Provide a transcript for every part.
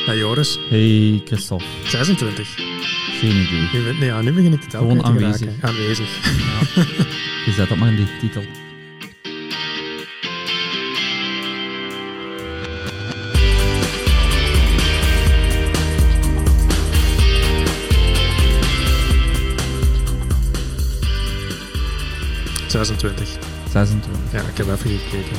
Hey Joris. Hey Christophe. 26. Geen idee. Nu begin ik het gewoon aanwezig. Aanwezig. Ja. Je zet dat maar in die titel. Ja, ik heb even gekeken.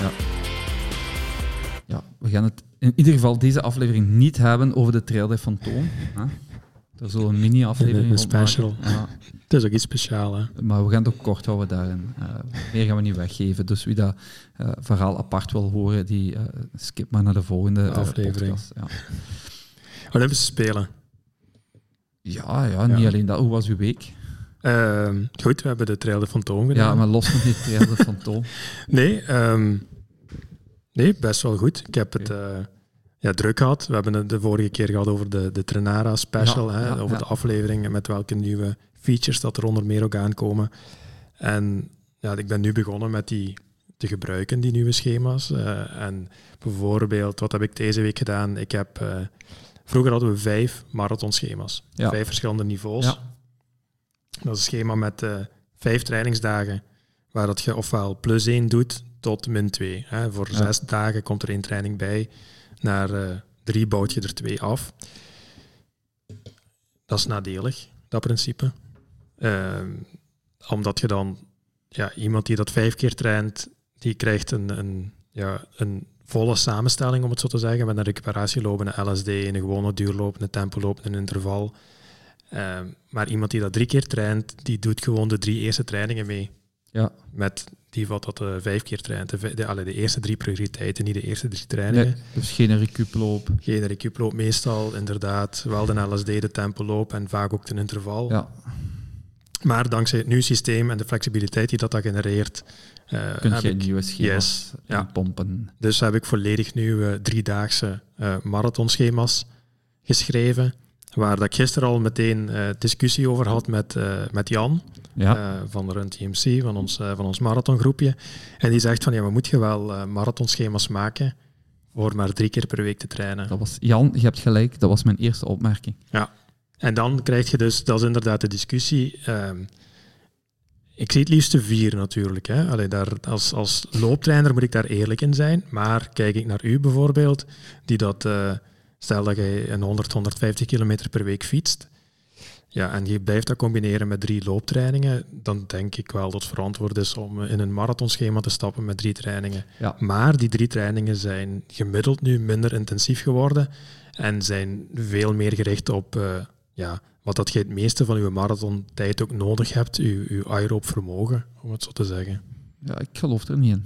Ja, we gaan het in ieder geval deze aflevering niet hebben over de trailer van Toon. Er zullen een mini-aflevering een special. Ja. Het is ook iets speciaals, hè? Maar we gaan het ook kort houden daarin. Meer gaan we niet weggeven. Dus wie dat verhaal apart wil horen, die skip maar naar de volgende aflevering. Podcast. Ja. Olympische Spelen. Ja, niet alleen dat. Hoe was uw week? Goed, we hebben de trailer van Toon gedaan. Ja, maar los van die trailer van Toon. Nee, best wel goed. Ik heb het druk gehad. We hebben het de vorige keer gehad over de Trenara special, over de aflevering met welke nieuwe features dat er onder meer ook aankomen. En ja, ik ben nu begonnen met die te gebruiken, die nieuwe schema's. En bijvoorbeeld, wat heb ik deze week gedaan? Vroeger hadden we 5 marathonschema's. 5 verschillende niveaus. Ja. Dat is een schema met 5 trainingsdagen, waar dat je ofwel +1 doet tot -2. Voor 6 dagen komt er 1 training bij. Naar 3 bouwt je er 2 af. Dat is nadelig, dat principe. Omdat je dan... Ja, iemand die dat 5 keer traint, die krijgt een volle samenstelling, om het zo te zeggen, met een recuperatieloop, een LSD, een gewone duurloop, een tempoloop, een interval. Maar iemand die dat 3 keer traint, die doet gewoon de 3 eerste trainingen mee. Ja. Met die wat dat 5 keer traint. De eerste 3 prioriteiten, niet de eerste 3 trainingen. Nee, dus geen recupeloop. Geen recupeloop, meestal inderdaad. Wel de LSD, de tempoloop en vaak ook de interval. Ja. Maar dankzij het nieuwe systeem en de flexibiliteit die dat genereert... kun je nieuwe schema's pompen. Dus heb ik volledig nu 3-daagse marathonschema's geschreven. Waar dat ik gisteren al meteen discussie over had met Jan van Run TMC, van ons marathongroepje. En die zegt van, we moeten wel marathonschema's maken voor maar 3 keer per week te trainen. Jan, je hebt gelijk, dat was mijn eerste opmerking. Ja, en dan krijg je dus, dat is inderdaad de discussie. Ik zie het liefst 4 natuurlijk. Hè. Allee, als looptrainer moet ik daar eerlijk in zijn. Maar kijk ik naar u bijvoorbeeld, die dat... Stel dat je een 150 kilometer per week fietst, en je blijft dat combineren met 3 looptrainingen, dan denk ik wel dat het verantwoord is om in een marathonschema te stappen met 3 trainingen. Ja. Maar die 3 trainingen zijn gemiddeld nu minder intensief geworden en zijn veel meer gericht op wat dat je het meeste van je marathontijd ook nodig hebt, je aerob vermogen, om het zo te zeggen. Ja, ik geloof er niet in.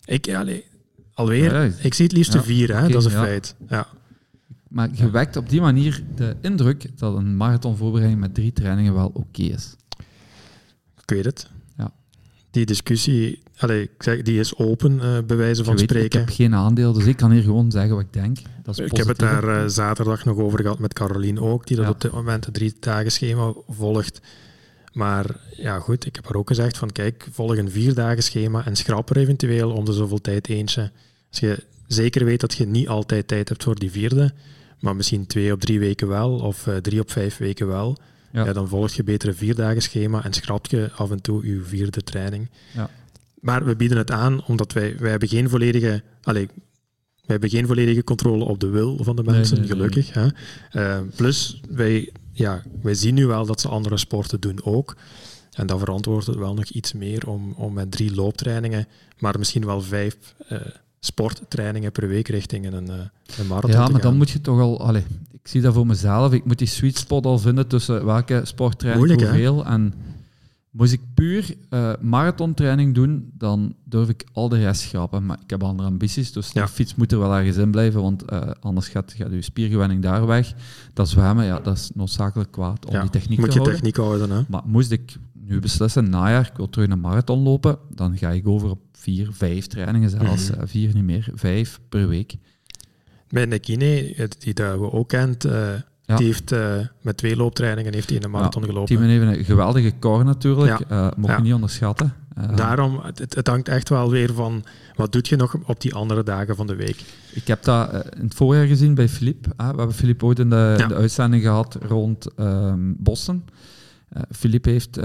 Ik zie het liefst 4, hè? Dat is een feit. Ja. Maar je wekt op die manier de indruk dat een marathonvoorbereiding met 3 trainingen wel oké is. Ik weet het. Ja. Die discussie, die is open, bij wijze van spreken. Ik heb geen aandeel, dus ik kan hier gewoon zeggen wat ik denk. Dat is ik heb het daar zaterdag nog over gehad met Caroline ook, die dat op dit moment een 3-dagen schema volgt. Maar ja, goed, ik heb haar ook gezegd van kijk, volg een 4-dagen schema en schrap er eventueel om de zoveel tijd eentje. Als je zeker weet dat je niet altijd tijd hebt voor die 4e, maar misschien 2 op 3 weken wel, of 3 op 5 weken wel, dan volg je beter een 4-dagen schema en schrapt je af en toe je 4e training. Ja. Maar we bieden het aan, omdat wij hebben geen volledige... wij hebben geen volledige controle op de wil van de mensen, gelukkig. Nee. Hè? Plus, wij zien nu wel dat ze andere sporten doen ook. En dat verantwoordt het wel nog iets meer om met 3 looptrainingen, maar misschien wel 5... sporttrainingen per week richting een marathon te gaan. Maar dan moet je toch al... ik zie dat voor mezelf. Ik moet die sweet spot al vinden tussen welke sporttraining hoeveel. En moest ik puur marathontraining doen, dan durf ik al de rest schrappen. Maar ik heb andere ambities, dus de fiets moet er wel ergens in blijven, want anders gaat je spiergewenning daar weg. Dat zwemmen, dat is noodzakelijk kwaad om die techniek te houden. Moet je techniek houden, hè? Maar moest ik nu beslissen, najaar, ik wil terug een marathon lopen, dan ga ik over op 4, 5 trainingen zelfs. 4 niet meer, 5 per week. Mijn kine, die dat we ook kent, die heeft met 2 looptrainingen heeft hij in een marathon gelopen. Die heeft een geweldige core natuurlijk, mocht je niet onderschatten. Daarom, het hangt echt wel weer van, wat doe je nog op die andere dagen van de week? Ik heb dat in het voorjaar gezien bij Philippe. We hebben Philippe ooit in de uitzending gehad rond Boston. Philippe heeft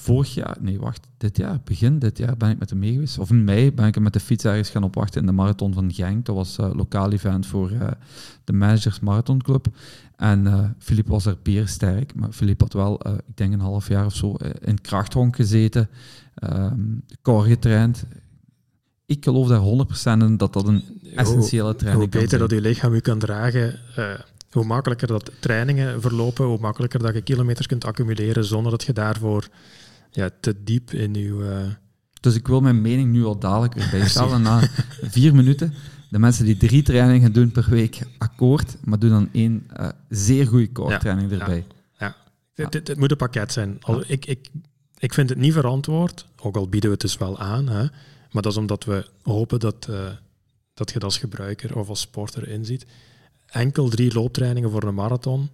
begin dit jaar ben ik met hem mee geweest. Of in mei ben ik hem met de fiets ergens gaan opwachten in de marathon van Genk. Dat was een lokaal event voor de Managers Marathon Club. En Philippe was er beersterk, maar Philippe had wel, ik denk een half jaar of zo, in krachthonk gezeten, core getraind. Ik geloof daar 100% in dat een essentiële training kan zijn. Hoe beter dat je lichaam u kan dragen, hoe makkelijker dat trainingen verlopen, hoe makkelijker dat je kilometers kunt accumuleren zonder dat je daarvoor te diep in je... Dus ik wil mijn mening nu al dadelijk weer bijstellen. Na 4 minuten, de mensen die 3 trainingen doen per week, akkoord, maar doen dan 1 zeer goede core training erbij. Ja. Het moet een pakket zijn. Ik vind het niet verantwoord, ook al bieden we het dus wel aan, hè, maar dat is omdat we hopen dat je dat als gebruiker of als sporter inziet. Enkel 3 looptrainingen voor een marathon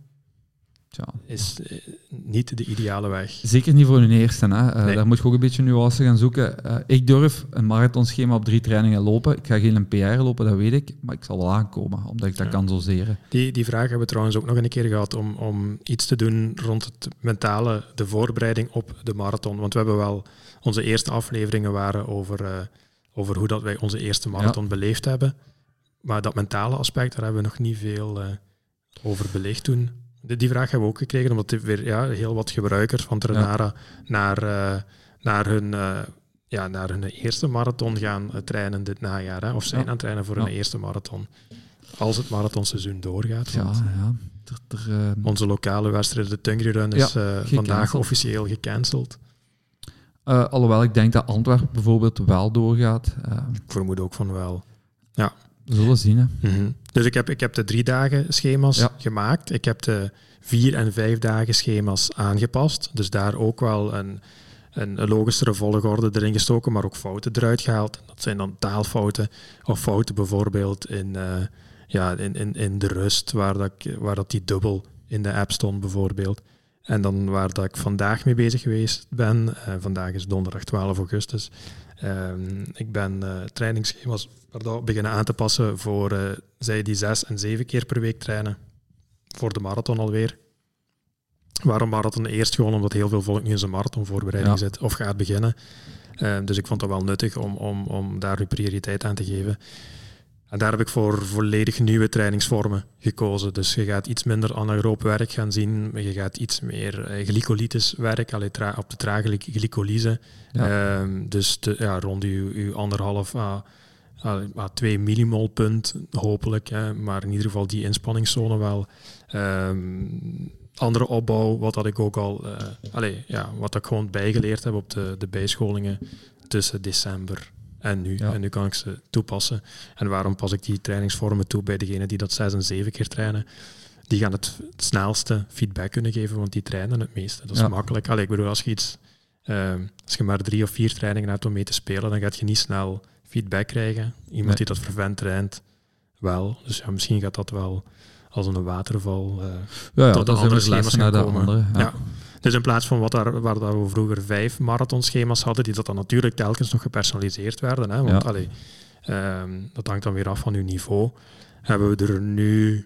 is niet de ideale weg. Zeker niet voor hun eerste. Hè. Nee. Daar moet je ook een beetje nuance gaan zoeken. Ik durf een marathonschema op 3 trainingen lopen. Ik ga geen PR lopen, dat weet ik. Maar ik zal wel aankomen, omdat ik dat kan doseren. Die vraag hebben we trouwens ook nog een keer gehad om iets te doen rond het mentale, de voorbereiding op de marathon. Want we hebben wel... Onze eerste afleveringen waren over hoe dat wij onze eerste marathon beleefd hebben. Maar dat mentale aspect, daar hebben we nog niet veel over belicht toen. Die vraag hebben we ook gekregen, omdat weer heel wat gebruikers van Trenara naar hun eerste marathon gaan trainen dit najaar. Hè? Of zijn aan het trainen voor hun eerste marathon. Als het marathonseizoen doorgaat. Onze lokale wedstrijd, de Tungri Run, is vandaag officieel gecanceld. Alhoewel ik denk dat Antwerpen bijvoorbeeld wel doorgaat. Ik vermoed ook van wel. Ja. We zullen zien. Hè. Mm-hmm. Dus ik heb de 3 dagen schema's gemaakt. Ik heb de 4 en 5 dagen schema's aangepast. Dus daar ook wel een logischere volgorde erin gestoken, maar ook fouten eruit gehaald. Dat zijn dan taalfouten of fouten bijvoorbeeld in de rust, waar dat die dubbel in de app stond bijvoorbeeld. En dan waar dat ik vandaag mee bezig geweest ben. Vandaag is donderdag 12 augustus. Ik ben trainingsschema's beginnen aan te passen voor zij die 6 en 7 keer per week trainen. Voor de marathon alweer. Waarom marathon? Eerst gewoon omdat heel veel volk nu in zijn marathonvoorbereiding zit of gaat beginnen. Dus ik vond het wel nuttig om daar nu prioriteit aan te geven. En daar heb ik voor volledig nieuwe trainingsvormen gekozen. Dus je gaat iets minder anaeroop werk gaan zien. Je gaat iets meer glycolytisch werk, op de trage glycolyse. Ja. Dus rond je 1,5 à 2 millimol punt, hopelijk. Maar in ieder geval die inspanningszone wel. Andere opbouw, wat dat ik ook al... wat ik gewoon bijgeleerd heb op de bijscholingen tussen december en nu. Ja. En nu kan ik ze toepassen. En waarom pas ik die trainingsvormen toe bij degenen die dat 6 en 7 keer trainen? Die gaan het snelste feedback kunnen geven, want die trainen het meeste. Dat is makkelijk. Ik bedoel, als je maar 3 of 4 trainingen hebt om mee te spelen, dan gaat je niet snel feedback krijgen. Iemand die dat vervent traint, wel. Dus misschien gaat dat wel als een waterval tot de andere schema's gaan komen. Ja. Dus in plaats van waar we vroeger 5 marathonschema's hadden, die dat dan natuurlijk telkens nog gepersonaliseerd werden, hè, want dat hangt dan weer af van uw niveau, hebben we er nu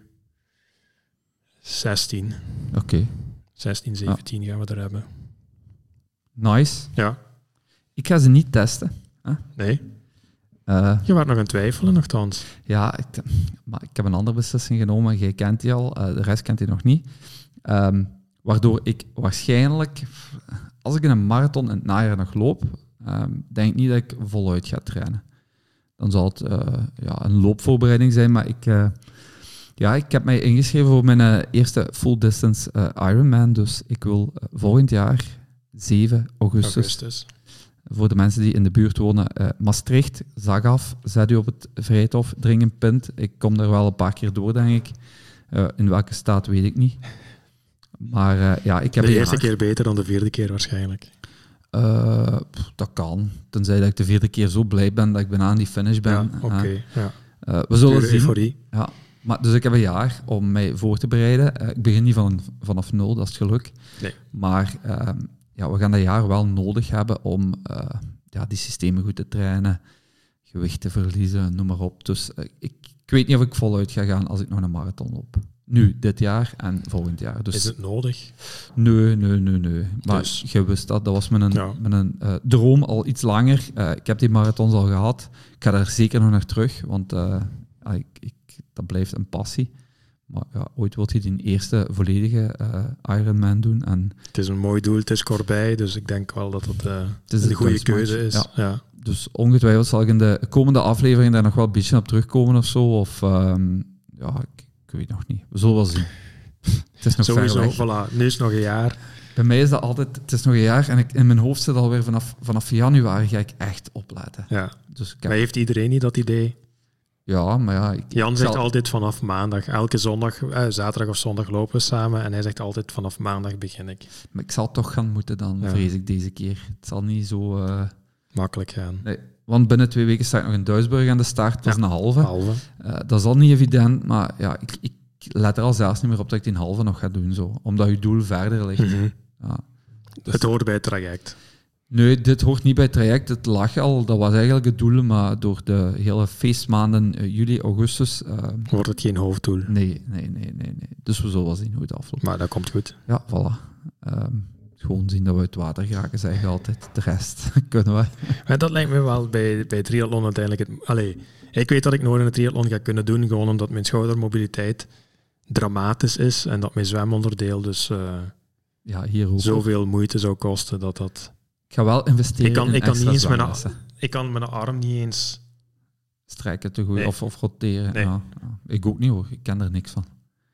16. Oké. 16, 17 gaan we er hebben. Nice. Ja. Ik ga ze niet testen. Hè? Nee. Je was nog aan het twijfelen, nogthans. Ja, maar ik heb een andere beslissing genomen. Jij kent die al, de rest kent die nog niet. Waardoor ik waarschijnlijk, als ik in een marathon in het najaar nog loop, denk ik niet dat ik voluit ga trainen. Dan zal het een loopvoorbereiding zijn, maar ik heb mij ingeschreven voor mijn eerste full distance Ironman. Dus ik wil volgend jaar 7 augustus. Voor de mensen die in de buurt wonen, Maastricht, Zagaf, zet u op het Vrijthof, drink een pint. Ik kom er wel een paar keer door, denk ik. In welke staat, weet ik niet. Maar ik heb... De eerste keer beter dan de 4e keer waarschijnlijk. Dat kan. Tenzij dat ik de 4e keer zo blij ben dat ik bijna aan die finish ben. Ja, oké. We zullen zien. Euforie. Ja. Maar, dus ik heb een jaar om mij voor te bereiden. Ik begin niet vanaf 0, dat is het geluk. Nee. Maar... we gaan dat jaar wel nodig hebben om die systemen goed te trainen, gewicht te verliezen, noem maar op. Dus ik weet niet of ik voluit ga gaan als ik nog een marathon loop. Nu, dit jaar en volgend jaar. Dus, is het nodig? Nee. Maar dus. je wist dat was mijn droom al iets langer. Ik heb die marathons al gehad. Ik ga daar zeker nog naar terug, want dat blijft een passie. Maar ja, ooit wil je die eerste volledige Ironman doen. En het is een mooi doel, het is kortbij, dus ik denk wel dat het een goede keuze is. Ja. Dus ongetwijfeld zal ik in de komende aflevering daar nog wel een beetje op terugkomen of zo. Of ik weet nog niet. We zullen wel zien. Het is nog sowieso, ver weg. Voilà, nu is het nog een jaar. Bij mij is dat altijd, het is nog een jaar en in mijn hoofd zit alweer vanaf januari ga ik echt opletten. Ja. Dus maar heeft iedereen niet dat idee? Ja, maar ja... Jan zegt altijd vanaf maandag. Elke zondag, zaterdag of zondag lopen we samen en hij zegt altijd vanaf maandag begin ik. Maar ik zal toch gaan moeten dan, vrees ik, deze keer. Het zal niet zo... makkelijk gaan. Nee, want binnen 2 weken sta ik nog in Duisburg aan de start. Dat is een halve. Dat is al niet evident, maar ja, ik let er al zelfs niet meer op dat ik die halve nog ga doen. Zo, omdat je doel verder ligt. Mm-hmm. Ja. Dus het hoort bij het traject. Nee, dit hoort niet bij het traject. Het lag al, dat was eigenlijk het doel, maar door de hele feestmaanden juli, augustus... wordt het geen hoofddoel? Nee. Dus we zullen wel zien hoe het afloopt. Maar dat komt goed. Ja, voilà. Gewoon zien dat we uit het water geraken, zeg je altijd. De rest kunnen we. Maar dat lijkt me wel bij triathlon uiteindelijk... ik weet dat ik nooit een triathlon ga kunnen doen, gewoon omdat mijn schoudermobiliteit dramatisch is en dat mijn zwemonderdeel dus hier ook zoveel moeite zou kosten dat... Ik ga wel investeren ik kan niet eens ik kan mijn arm niet eens... strijken te goed of roteren. Nee. Ja. Ik ook niet hoor, ik ken er niks van.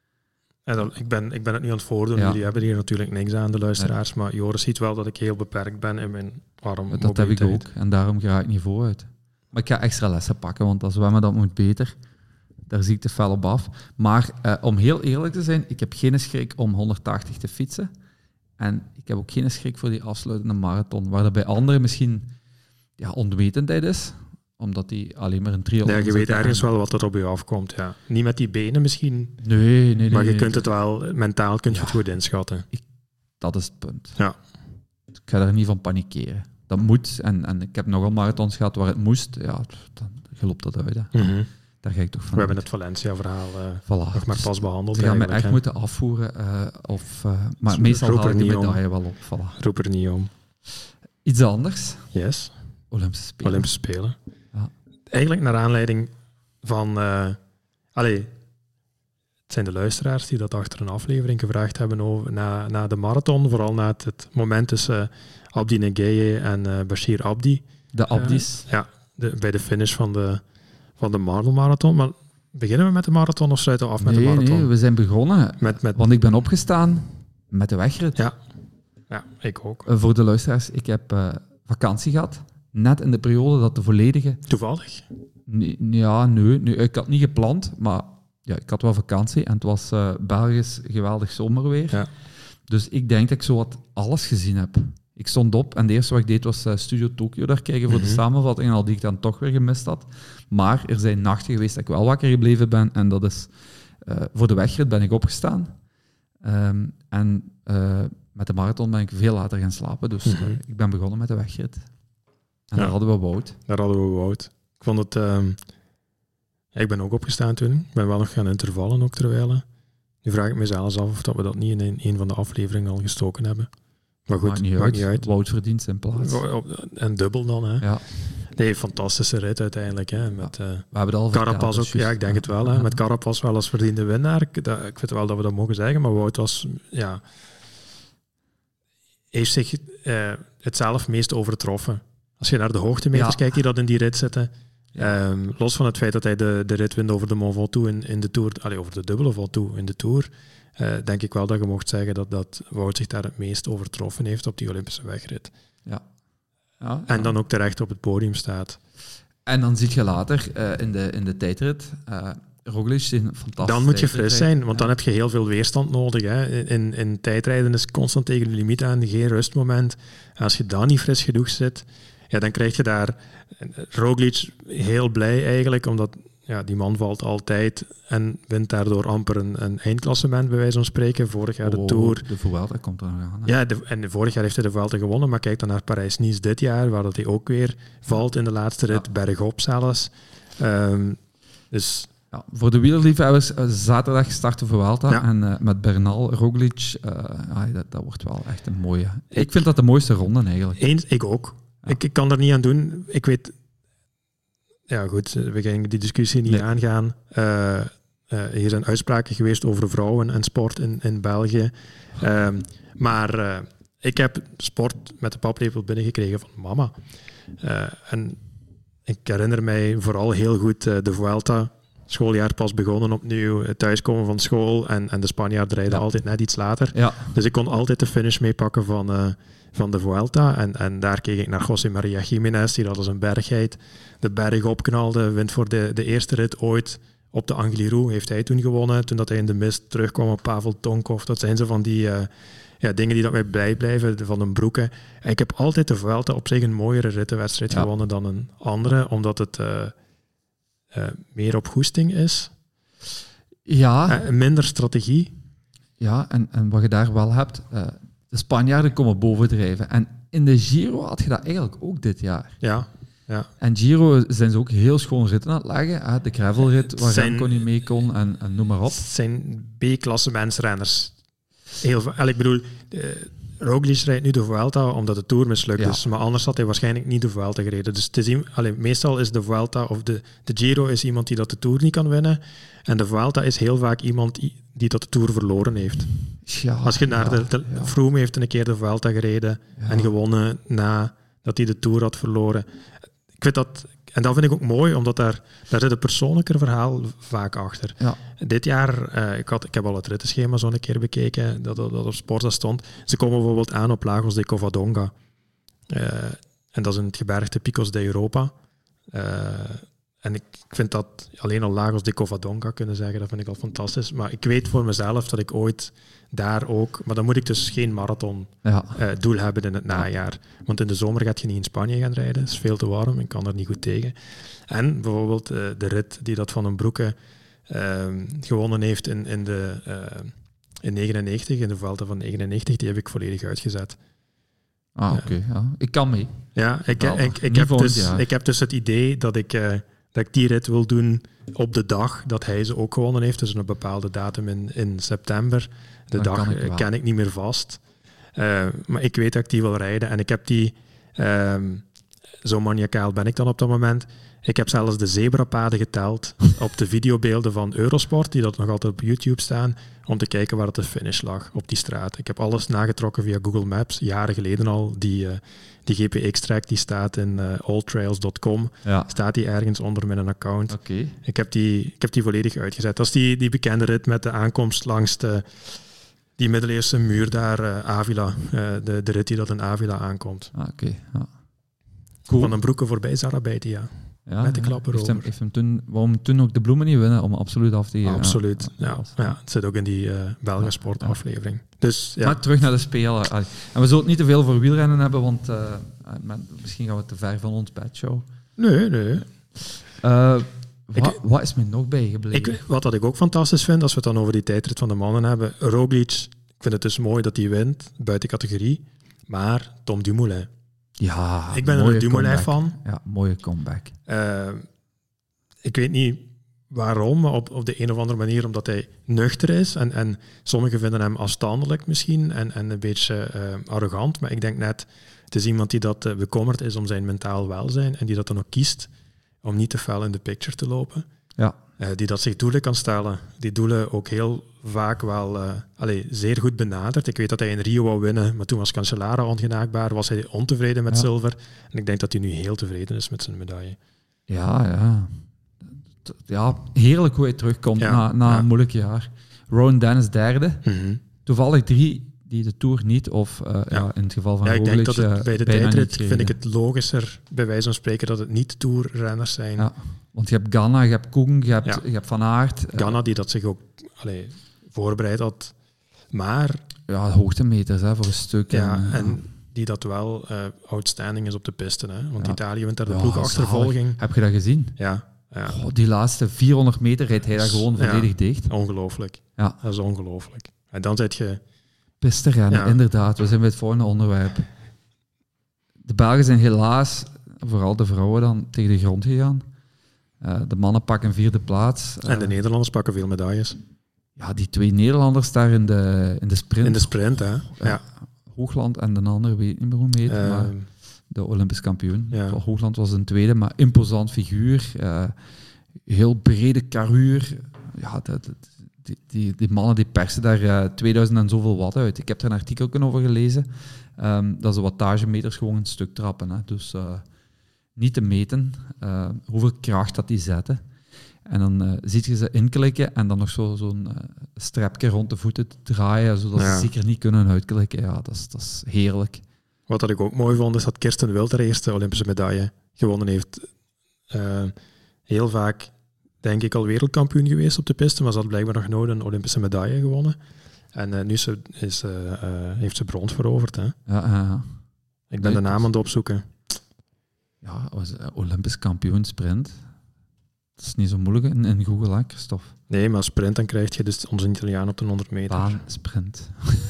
Ik ben het nu aan het voordoen. Ja. Jullie hebben hier natuurlijk niks aan, de luisteraars. Nee. Maar Joris ziet wel dat ik heel beperkt ben in mijn armmobiliteit. Dat heb ik ook. En daarom ga ik niet vooruit. Maar ik ga extra lessen pakken, want als zwemmen dat moet beter. Daar zie ik te fel op af. Maar om heel eerlijk te zijn, ik heb geen schrik om 180 te fietsen. En ik heb ook geen schrik voor die afsluitende marathon. Waar dat bij anderen misschien onwetendheid is. Omdat die alleen maar een triathlon... Ja, je weet ergens wel wat er op je afkomt. Ja. Niet met die benen misschien. Nee. Maar je kunt het wel... Mentaal kun je het goed inschatten. Dat is het punt. Ja. Ik ga daar niet van panikeren. Dat moet. En ik heb nogal marathons gehad waar het moest. Ja, dan loopt dat uit. Mm-hmm. Daar ga ik toch van. We hebben het Valencia-verhaal nog maar pas behandeld. We gaan me echt moeten afvoeren. Maar meestal haal ik de medaille wel op. Voilà. Roep er niet om. Iets anders. Yes. Olympische Spelen. Ja. Eigenlijk naar aanleiding van... het zijn de luisteraars die dat achter een aflevering gevraagd hebben over, na de marathon. Vooral na het moment tussen Abdi Negeye en Bashir Abdi. De Abdis. Bij de finish van de Marble Marathon. Maar beginnen we met de marathon of sluiten we af met de marathon? Nee, we zijn begonnen. Want ik ben opgestaan met de wegrit. Ja, ik ook. Voor de luisteraars, ik heb vakantie gehad. Net in de periode dat de volledige... Toevallig? Nee. Ik had niet gepland, maar ik had wel vakantie. En het was Belgisch geweldig zomerweer. Ja. Dus ik denk dat ik zo wat alles gezien heb. Ik stond op en het eerste wat ik deed was Studio Tokyo daar kijken voor de samenvatting, al die ik dan toch weer gemist had. Maar er zijn nachten geweest dat ik wel wakker gebleven ben en dat is... voor de wegrit ben ik opgestaan. Met de marathon ben ik veel later gaan slapen. Dus ik ben begonnen met de wegrit. En daar hadden we Wout. Ik vond het... ik ben ook opgestaan toen. Ik ben wel nog gaan intervallen ook terwijl. Nu vraag ik me zelfs af of dat we dat niet in een van de afleveringen al gestoken hebben. Maar goed, maakt niet uit. Wout verdient zijn plaats. En dubbel dan, hè. Ja. Nee, fantastische rit uiteindelijk. Hè. Met, we hebben het al Carapaz ook, ik denk het wel. Hè. Met Carapaz wel als verdiende winnaar. Ik vind wel dat we dat mogen zeggen, maar Wout was... heeft zich het zelf meest overtroffen. Als je naar de hoogtemeters kijkt die dat in die rit zitten... los van het feit dat hij de rit wint over de Mont Ventoux in de Tour, over de dubbele Ventoux in de Tour, denk ik wel dat je mocht zeggen dat Wout zich daar het meest overtroffen heeft op die Olympische wegrit. Ja, en dan ook terecht op het podium staat. En dan zie je later in de tijdrit... Roglic is een fantastisch. Dan moet je fris zijn, want dan heb je heel veel weerstand nodig. Hè. In tijdrijden is constant tegen de limiet aan, geen rustmoment. En als je dan niet fris genoeg zit, dan krijg je daar... Roglic heel blij eigenlijk, omdat die man valt altijd en wint daardoor amper een eindklassement, bij wijze van spreken. Vorig jaar de Tour. De Vuelta komt er nog aan. Ja, en vorig jaar heeft hij de Vuelta gewonnen, maar kijk dan naar Parijs-Nice dit jaar, waar dat hij ook weer valt in de laatste rit, bergop zelfs. Dus... Ja, voor de wielerliefhebbers, zaterdag start de Vuelta en met Bernal, Roglic, dat wordt wel echt een mooie. Ik vind dat de mooiste ronde eigenlijk. Ik ook. Ja. Ik kan er niet aan doen. Ik weet... Ja goed, we gaan die discussie niet aangaan. Hier zijn uitspraken geweest over vrouwen en sport in België. Maar ik heb sport met de paplepel binnengekregen van mama. En ik herinner mij vooral heel goed de Vuelta. Schooljaar pas begonnen opnieuw, thuiskomen van school en de Spanjaarden rijden altijd net iets later. Ja. Dus ik kon altijd de finish meepakken van de Vuelta en daar keek ik naar José María Jiménez, die dat als een bergheid de berg opknalde, wint voor de eerste rit ooit op de Angliru, heeft hij toen gewonnen, toen dat hij in de mist terugkwam op Pavel Tonkov. Dat zijn zo van die dingen die dat mij bijblijven, van een Broeke. En ik heb altijd de Vuelta op zich een mooiere rittenwedstrijd gewonnen dan een andere, omdat het... meer op goesting is. Ja. Minder strategie. Ja, en wat je daar wel hebt, de Spanjaarden komen bovendrijven. En in de Giro had je dat eigenlijk ook dit jaar. Ja. En Giro zijn ze ook heel schoon ritten aan het leggen. De gravelrit waar Remco niet mee kon en noem maar op. Het zijn B-klassementsrenners. Ik bedoel... Roglic rijdt nu de Vuelta omdat de Tour mislukt is, maar anders had hij waarschijnlijk niet de Vuelta gereden. Dus meestal is de Vuelta of de Giro is iemand die dat de Tour niet kan winnen en de Vuelta is heel vaak iemand die dat de Tour verloren heeft. Ja, als je naar Froome heeft een keer de Vuelta gereden en gewonnen nadat hij de Tour had verloren. Ik vind dat... En dat vind ik ook mooi, omdat daar zit een persoonlijker verhaal vaak achter. Ja. Dit jaar, ik heb al het rittenschema zo een keer bekeken, dat op Sporza stond. Ze komen bijvoorbeeld aan op Lagos de Covadonga. En dat is in het gebergte Picos de Europa. En ik vind dat alleen al Lagos de Covadonga kunnen zeggen, dat vind ik al fantastisch. Maar ik weet voor mezelf dat ik ooit daar ook... Maar dan moet ik dus geen marathon doel hebben in het najaar. Want in de zomer gaat je niet in Spanje gaan rijden. Het is veel te warm, ik kan er niet goed tegen. En bijvoorbeeld de rit die dat Van den Broeke gewonnen heeft in 99, in de Vuelta van 99, die heb ik volledig uitgezet. Oké. Ik kan mee. Ja, ik heb dus het idee dat ik die rit wil doen op de dag dat hij ze ook gewonnen heeft. Dus een bepaalde datum in september. De dag ken ik niet meer vast. Maar ik weet dat ik die wil rijden. En ik heb die... zo maniacaal ben ik dan op dat moment. Ik heb zelfs de zebrapaden geteld op de videobeelden van Eurosport, die dat nog altijd op YouTube staan, om te kijken waar het de finish lag op die straat. Ik heb alles nagetrokken via Google Maps, jaren geleden al. Die GPX-track die staat in alltrails.com. Ja. Staat die ergens onder mijn account. Okay. Ik heb die volledig uitgezet. Dat is die bekende rit met de aankomst langs die middeleeuwse muur daar, Avila. De rit die dat in Avila aankomt. Oké. Ja. Cool. Van den Broeke voorbij Zarabeitia. Ja, met de klappen over. Waarom toen ook de bloemen niet winnen? Om absoluut af te geven. Absoluut, ja. Het zit ook in die Belgische sportaflevering. Dus, ja. Maar terug naar de Spelen. En we zullen het niet te veel voor wielrennen hebben, want misschien gaan we te ver van ons bedshow. Nee. Wat is mij nog bijgebleven? Wat ik ook fantastisch vind, als we het dan over die tijdrit van de mannen hebben, Roglic, ik vind het dus mooi dat hij wint, buiten categorie, maar Tom Dumoulin. Ja, ik ben een Dumoulin-fan. Ja, mooie comeback. Ik weet niet waarom, maar op de een of andere manier omdat hij nuchter is. En sommigen vinden hem afstandelijk misschien en een beetje arrogant. Maar ik denk net, het is iemand die dat bekommerd is om zijn mentaal welzijn en die dat dan ook kiest om niet te fel in de picture te lopen. Ja. Die dat zich doelen kan stellen. Die doelen ook heel vaak wel zeer goed benaderd. Ik weet dat hij in Rio wou winnen, maar toen was Cancellara ongenaakbaar, was hij ontevreden met zilver. En ik denk dat hij nu heel tevreden is met zijn medaille. Ja, heerlijk hoe hij terugkomt na een moeilijk jaar. Rowan Dennis derde. Mm-hmm. Toevallig 3 die de Tour niet, of in het geval van Roglic... Ik denk dat het bij de tijdrit vind ik het logischer, bij wijze van spreken, dat het niet Tourrenners zijn. Ja, want je hebt Ganna, je hebt Koen, je hebt Van Aert. Ganna die dat zich ook voorbereid had, maar... Ja, hoogtemeters voor een stuk. Ja, en die dat wel outstanding is op de piste. Hè? Want Italië wint daar de ploegachtervolging. Heb je dat gezien? Ja. Ja. Die laatste 400 meter rijdt hij daar gewoon volledig dicht. Ongelooflijk. Ja. Dat is ongelooflijk. En dan zit je... Piste rennen, inderdaad. We zijn bij het volgende onderwerp. De Belgen zijn helaas, vooral de vrouwen dan, tegen de grond gegaan. De mannen pakken 4e plaats. En de Nederlanders pakken veel medailles. Ja, die 2 Nederlanders daar in de sprint. In de sprint, hè. Ja. Hoogland en de andere, weet ik niet meer hoe het heet, maar de Olympisch kampioen. Ja. Hoogland was een tweede, maar imposant figuur. Heel brede carrure. Ja, die mannen die persen daar 2000 en zoveel watt uit. Ik heb er een artikel over gelezen. Dat ze wattagemeters gewoon een stuk trappen. Hè. Dus niet te meten hoeveel kracht dat die zetten. En dan ziet je ze inklikken en dan nog zo'n strepje rond de voeten te draaien, zodat ze zeker niet kunnen uitklikken. Ja, dat is heerlijk. Wat ik ook mooi vond, is dat Kirsten Wild haar eerste Olympische medaille gewonnen heeft. Heel vaak, denk ik, al wereldkampioen geweest op de piste, maar ze had blijkbaar nog nooit een Olympische medaille gewonnen. En nu heeft ze brons veroverd. Hè? Ja. Ik ben de naam aan het opzoeken. Ja, was Olympisch kampioen sprint. Dat is niet zo moeilijk in Google, hè, Christophe? Nee, maar sprint, dan krijg je dus onze Italiaan op de 100 meter. Baansprint.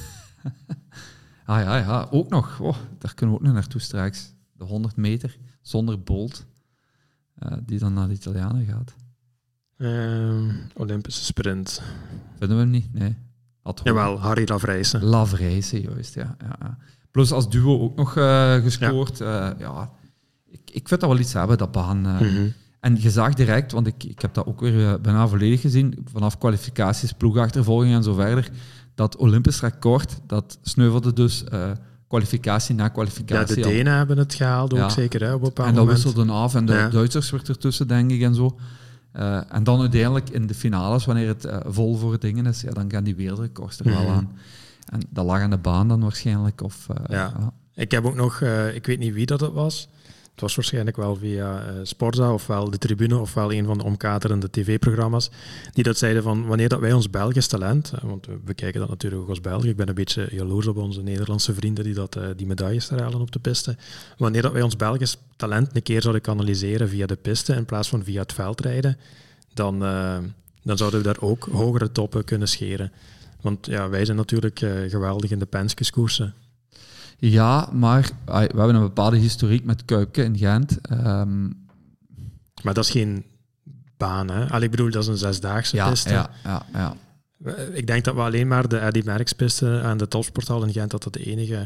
Ja, ook nog. Oh, daar kunnen we ook nog naartoe straks. De 100 meter, zonder Bolt, die dan naar de Italianen gaat. Olympische sprint. Vinden we hem niet? Nee. Jawel, Harry Lavrijsen. Lavrijsen, juist, ja. Plus als duo ook nog gescoord. Ik vind dat wel iets hebben, dat baan. En je zag direct, want ik heb dat ook weer bijna volledig gezien, vanaf kwalificaties, ploegachtervolging en zo verder, dat Olympisch record, dat sneuvelde dus kwalificatie na kwalificatie. Ja, de Denen hebben het gehaald ook zeker, hè, op een bepaald moment. En dat wisselde af en de Duitsers werd ertussen, denk ik, en zo. En dan uiteindelijk in de finales, wanneer het vol voor dingen is, dan gaan die wereldrecords er wel aan. En dat lag aan de baan dan waarschijnlijk. Ik heb ook nog, ik weet niet wie dat was. Het was waarschijnlijk wel via Sporza, ofwel de Tribune, ofwel een van de omkaterende tv-programma's, die dat zeiden van wanneer dat wij ons Belgisch talent, want we bekijken dat natuurlijk ook als België, ik ben een beetje jaloers op onze Nederlandse vrienden die medailles halen op de piste, wanneer dat wij ons Belgisch talent een keer zouden kanaliseren via de piste in plaats van via het veldrijden, dan zouden we daar ook hogere toppen kunnen scheren. Want ja, wij zijn natuurlijk geweldig in de Penske-koersen. Ja, maar we hebben een bepaalde historiek met Kuipke in Gent. Maar dat is geen baan, hè? Ik bedoel, dat is een 6-daagse piste. Ja. Ik denk dat we alleen maar de Eddy Merckx piste en de Topsporthal in Gent, dat de enige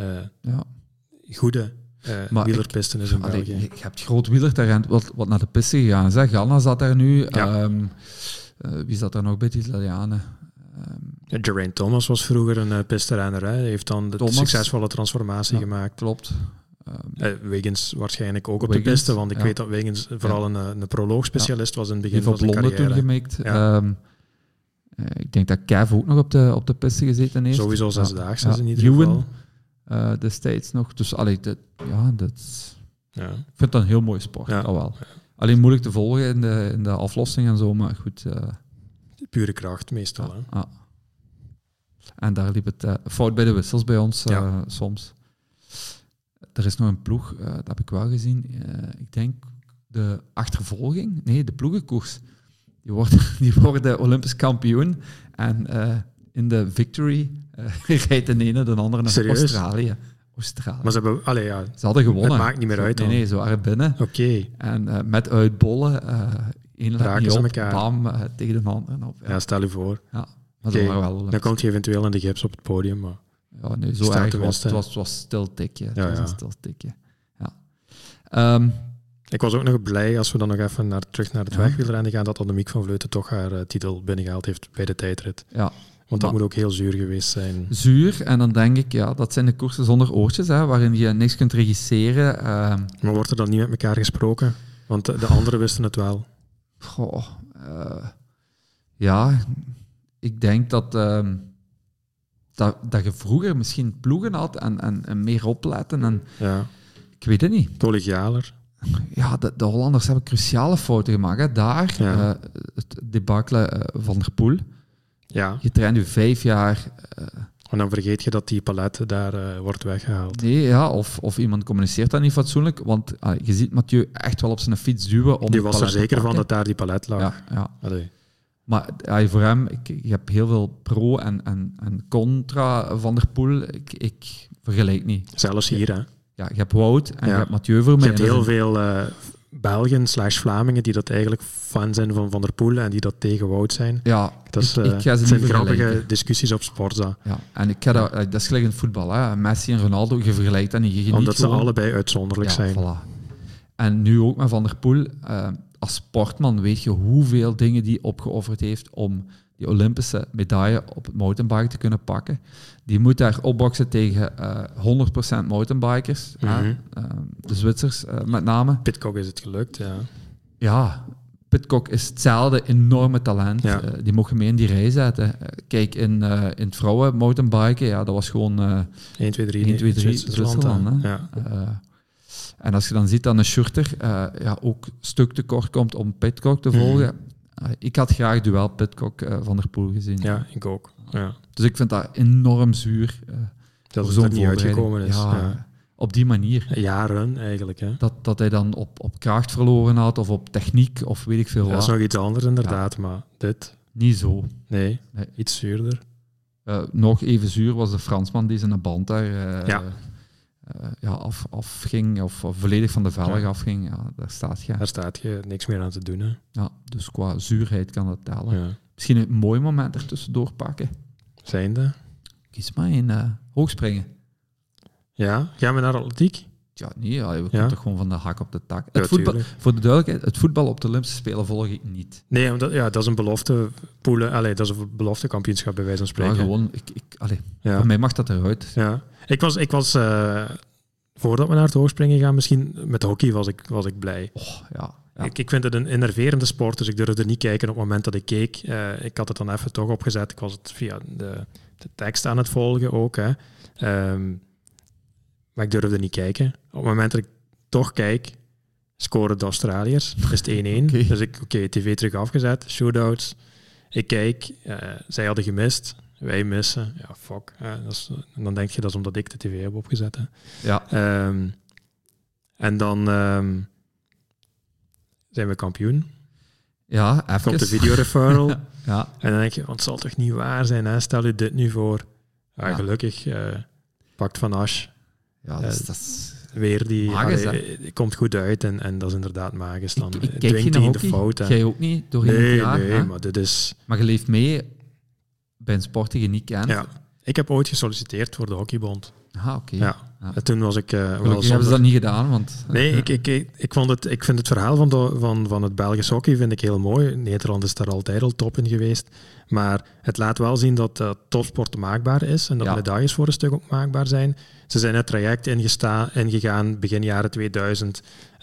goede wielerpiste is in België. Je hebt groot wielertalent wat naar de piste gegaan is. Ganna zat daar nu. Ja. Wie zat daar nog bij de Italianen? Geraint Thomas was vroeger een pisterenner. Hij heeft dan de succesvolle transformatie gemaakt. Klopt. Wiggins waarschijnlijk ook op de piste, want ik weet dat Wiggins vooral een proloogspecialist was in het begin van zijn carrière. Toen gemaakt. Ik denk dat Kev ook nog op de piste gezeten heeft. Sowieso 6-daagse in ieder geval. Destijds nog. Dus ik vind dat een heel mooie sport. Ja. Wel. Alleen moeilijk te volgen in de aflossing en zo, maar goed. Pure kracht meestal. Hè? En daar liep het fout bij de wissels bij ons soms. Er is nog een ploeg, dat heb ik wel gezien. Ik denk de achtervolging, nee, de ploegenkoers. Die worden Olympisch kampioen. En in de victory rijdt de ene de andere naar Australië. Maar ze hadden gewonnen. Het maakt niet meer uit. Nee, ze waren binnen. Oké. En met uitbollen, één raken ze elkaar. Bam, tegen de andere op. Ja, stel je voor. Ja. Dan komt je eventueel in de gips op het podium. Maar ja, nee, zo erg was het. was stil tikje. Het was een stil tikje. Ja. Ik was ook nog blij, als we dan nog even terug naar het wegwielrennen gaan, dat Annemiek van Vleuten toch haar titel binnengehaald heeft bij de tijdrit. Ja. Want dat moet ook heel zuur geweest zijn. Zuur, en dan denk ik, dat zijn de koersen zonder oortjes, waarin je niks kunt registreren. Maar wordt er dan niet met elkaar gesproken? Want de anderen wisten het wel. Goh, ik denk dat je vroeger misschien ploegen had en meer opletten. Ik weet het niet. Collegialer. Ja, de Hollanders hebben cruciale fouten gemaakt. Hè. Daar, het debacle van der Poel. Ja. Je traint nu 5 jaar En dan vergeet je dat die palet daar wordt weggehaald. Nee, ja, of iemand communiceert dat niet fatsoenlijk, want je ziet Mathieu echt wel op zijn fiets duwen om die was er zeker van dat daar die palet lag. Ja. Maar voor hem, ik heb heel veel pro en contra Van der Poel. Ik vergelijk niet. Zelfs hier, hè. Ja, je hebt Wout en je hebt Mathieu voor mij. Je hebt heel veel Belgen/Vlamingen die dat eigenlijk fan zijn van Van der Poel en die dat tegen Wout zijn. Ja, dat zijn grappige discussies op Sporza. Ja, en dat is gelijk in het voetbal. Hè. Messi en Ronaldo, je vergelijkt dat niet. Omdat ze allebei uitzonderlijk zijn. Voilà. En nu ook met Van der Poel. Als sportman weet je hoeveel dingen die opgeofferd heeft om die Olympische medaille op het mountainbike te kunnen pakken. Die moet daar opboksen tegen 100% mountainbikers. Mm-hmm. De Zwitsers met name. Pidcock is het gelukt, ja. Ja, Pidcock is hetzelfde enorme talent. Ja. Die mogen mee in die rij zetten. Kijk, in het vrouwen mountainbiken, dat was gewoon 1, 2, 3 Zwitserland. Ja. En als je dan ziet dat een Schurter ook stuk tekort komt om Pidcock te volgen. Ik had graag duel Pidcock Van der Poel gezien. Ja, ik ook. Ja. Dus ik vind dat enorm zuur. Dat het er niet uitgekomen is. Ja. Op die manier. Jaren eigenlijk. Hè. Dat hij dan op kracht verloren had of op techniek of weet ik veel wat. Dat is nog iets anders inderdaad, maar dit... Niet zo. Nee. Iets zuurder. Nog even zuur was de Fransman die zijn band daar afging of volledig van de velg afging. Ja, daar staat je niks meer aan te doen. Hè. Ja, dus qua zuurheid kan dat tellen. Ja. Misschien een mooi moment ertussendoor pakken. Zijnde? Kies maar in hoogspringen. Ja, gaan we naar atletiek? Ja, nee, we komen toch gewoon van de hak op de tak. Het voetbal, voor de duidelijkheid, het voetbal op de Olympische Spelen volg ik niet. Nee, omdat, dat is een belofte dat is een belofte kampioenschap bij wijze van spreken. Ja, gewoon, voor mij mag dat eruit. Ja. Ik was voordat we naar het hoogspringen gaan, misschien met hockey was ik blij. Oh, ja. Ik vind het een enerverende sport, dus ik durfde niet kijken op het moment dat ik keek. Ik had het dan even toch opgezet. Ik was het via de tekst aan het volgen ook. Hè. Maar ik durfde niet kijken. Op het moment dat ik toch kijk, scoren de Australiërs. Is het 1-1. Okay. Dus tv terug afgezet. Shootouts. Ik kijk. Zij hadden gemist. Wij missen. Ja, fuck. En dan denk je, dat is omdat ik de tv heb opgezet. Hè. Ja. En dan zijn we kampioen. Ja, even. Komt de videoreferral. Ja. En dan denk je, want het zal toch niet waar zijn? Hè? Stel je dit nu voor. Ja. Gelukkig pakt Van Asch. Ja, dat is weer die magisch, komt goed uit en dat is inderdaad magisch. Dan ik dwingt hij in de fout. Jij ook niet doorheen het jaar. Nee, maar dit is... Maar je leeft mee bij een sport die je niet kent. Ja. Ik heb ooit gesolliciteerd voor de hockeybond. Ah, oké. Ja. En toen was ik wel hebben ze dat niet gedaan, want... Nee, ik vind het verhaal van het Belgisch hockey vind ik heel mooi. Nederland is daar altijd al top in geweest. Maar het laat wel zien dat topsport maakbaar is en dat medailles voor een stuk ook maakbaar zijn. Ze zijn het traject ingegaan begin jaren 2000.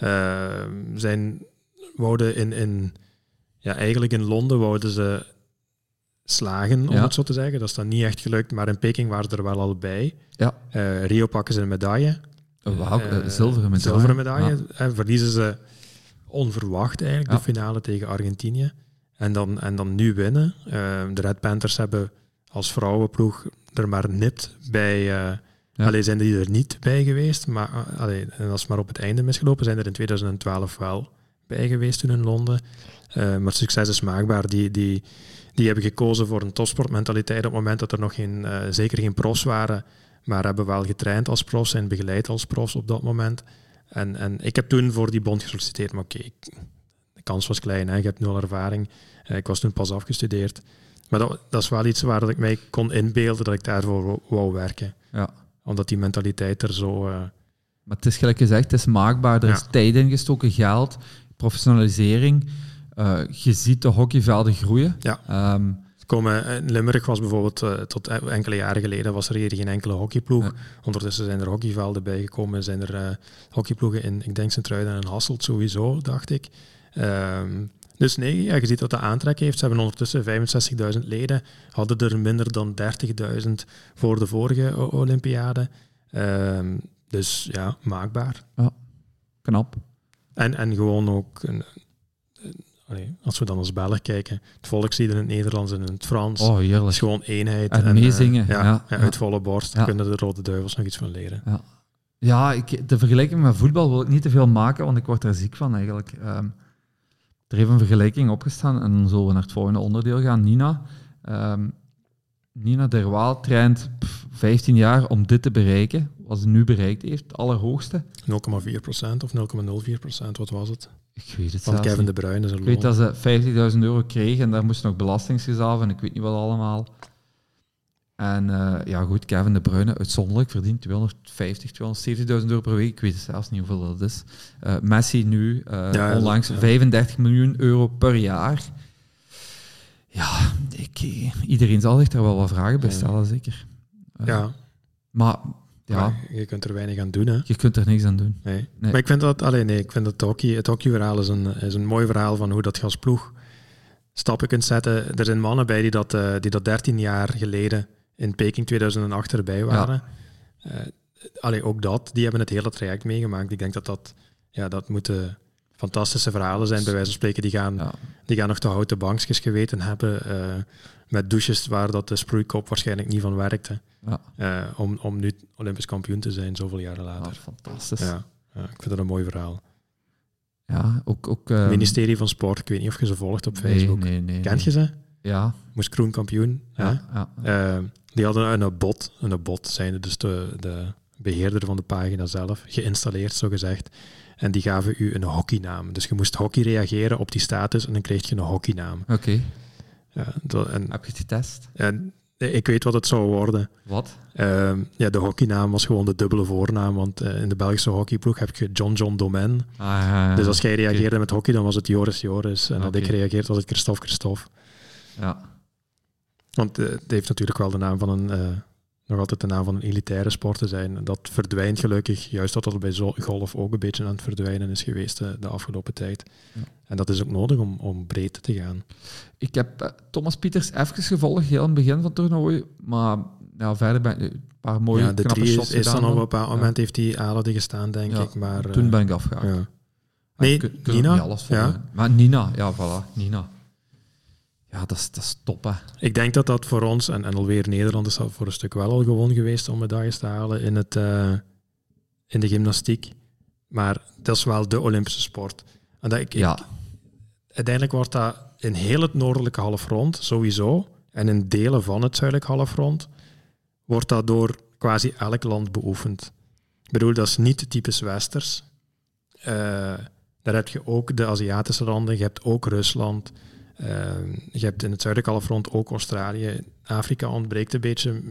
Wouden eigenlijk in Londen wouden ze slagen, om het zo te zeggen. Dat is dan niet echt gelukt, maar in Peking waren ze er wel al bij. Ja. Rio pakken ze een medaille. Zilveren medaille. En verliezen ze onverwacht eigenlijk de finale tegen Argentinië. En dan nu winnen. De Red Panthers hebben als vrouwenploeg er maar nipt bij... zijn die er niet bij geweest, maar en als het maar op het einde misgelopen, zijn er in 2012 wel bij geweest toen in Londen. Maar het succes is maakbaar. Die hebben gekozen voor een topsportmentaliteit op het moment dat er nog zeker geen profs waren, maar hebben wel getraind als profs en begeleid als profs op dat moment. En ik heb toen voor die bond gesolliciteerd, maar de kans was klein. Hè? Je hebt 0 ervaring. Ik was toen pas afgestudeerd. Maar dat is wel iets waar ik mij kon inbeelden dat ik daarvoor wou werken. Ja. Omdat die mentaliteit er zo... Maar het is gelijk gezegd, het is maakbaar. Er is tijd ingestoken, geld, professionalisering. Je ziet de hockeyvelden groeien. Ja. In Limburg was bijvoorbeeld tot enkele jaren geleden was er hier geen enkele hockeyploeg. Ja. Ondertussen zijn er hockeyvelden bijgekomen. Zijn er hockeyploegen in, ik denk Sint-Truiden en Hasselt sowieso, dacht ik. Dus nee, je ziet dat de aantrek heeft. Ze hebben ondertussen 65.000 leden. Hadden er minder dan 30.000 voor de vorige Olympiade. Dus ja, maakbaar. Ja, knap. En gewoon ook als we dan als Belgen kijken, het volkslied in het Nederlands en in het Frans. Oh, heerlijk. Het is gewoon eenheid. En meezingen. Uit volle borst. Daar kunnen de Rode Duivels nog iets van leren. Ja, de vergelijking met voetbal wil ik niet te veel maken, want ik word er ziek van eigenlijk. Er heeft een vergelijking opgestaan en dan zullen we naar het volgende onderdeel gaan. Nina Derwaal traint 15 jaar om dit te bereiken, wat ze nu bereikt heeft, het allerhoogste. 0,4% of 0,04%, wat was het? Ik weet het van zelfs Kevin niet. De Bruyne. Ik weet dat ze €50.000 kreeg en daar moest nog belastingsjes af en ik weet niet wat allemaal. En goed, Kevin De Bruyne uitzonderlijk verdient €270.000 per week. Ik weet zelfs niet hoeveel dat is. Messi nu, onlangs €35 miljoen per jaar. Ja, iedereen zal zich daar wel wat vragen bij stellen, zeker. Maar je kunt er weinig aan doen, hè? Je kunt er niks aan doen. Nee. Maar ik vind dat, het hockeyverhaal is een mooi verhaal van hoe dat je als ploeg stappen kunt zetten. Er zijn mannen bij die dat 13 jaar geleden in Peking 2008 erbij waren. Ook die hebben het hele traject meegemaakt. Ik denk dat moeten fantastische verhalen zijn, bij wijze van spreken. Die gaan nog de houten bankjes geweten hebben, met douches waar dat de sproeikop waarschijnlijk niet van werkte. Om nu Olympisch kampioen te zijn, zoveel jaren later. Fantastisch. Ik vind dat een mooi verhaal. Ja, ook Ministerie van Sport, ik weet niet of je ze volgt op Facebook. Nee. Kent je ze? Ja. Moest Kroen kampioen. Die hadden een bot, zijnde dus de beheerder van de pagina zelf, geïnstalleerd, zogezegd. En die gaven u een hockeynaam. Dus je moest hockey reageren op die status en dan kreeg je een hockeynaam. Oké. Heb je het getest? Ik weet wat het zou worden. Wat? De hockeynaam was gewoon de dubbele voornaam, want in de Belgische hockeyploeg heb je John Domen. Dus als jij reageerde met hockey, dan was het Joris. En als ik reageerde, was het Christophe. Ja. Want het heeft natuurlijk wel de naam van nog altijd de naam van een elitaire sport te zijn. Dat verdwijnt gelukkig, juist dat bij golf ook een beetje aan het verdwijnen is geweest de afgelopen tijd. Ja. En dat is ook nodig om breed te gaan. Ik heb Thomas Pieters even gevolgd, heel aan het begin van het toernooi, maar verder ben ik een paar mooie de knappe shots is dan op een bepaald moment heeft die Alade gestaan, denk ik. Maar, toen ben ik afgehaakt. Ja. Nee, Nina? Maar Nina, voilà, Nina. Ja, dat is top, hè. Ik denk dat voor ons, en alweer Nederland is dat voor een stuk wel al gewoon geweest om medailles te halen in de gymnastiek. Maar dat is wel de Olympische sport. En uiteindelijk wordt dat in heel het noordelijke halfrond sowieso, en in delen van het zuidelijke halfrond, wordt dat door quasi elk land beoefend. Ik bedoel, dat is niet typisch Westers. Daar heb je ook de Aziatische landen, je hebt ook Rusland. Je hebt in het zuidelijke halfrond ook Australië. Afrika ontbreekt een beetje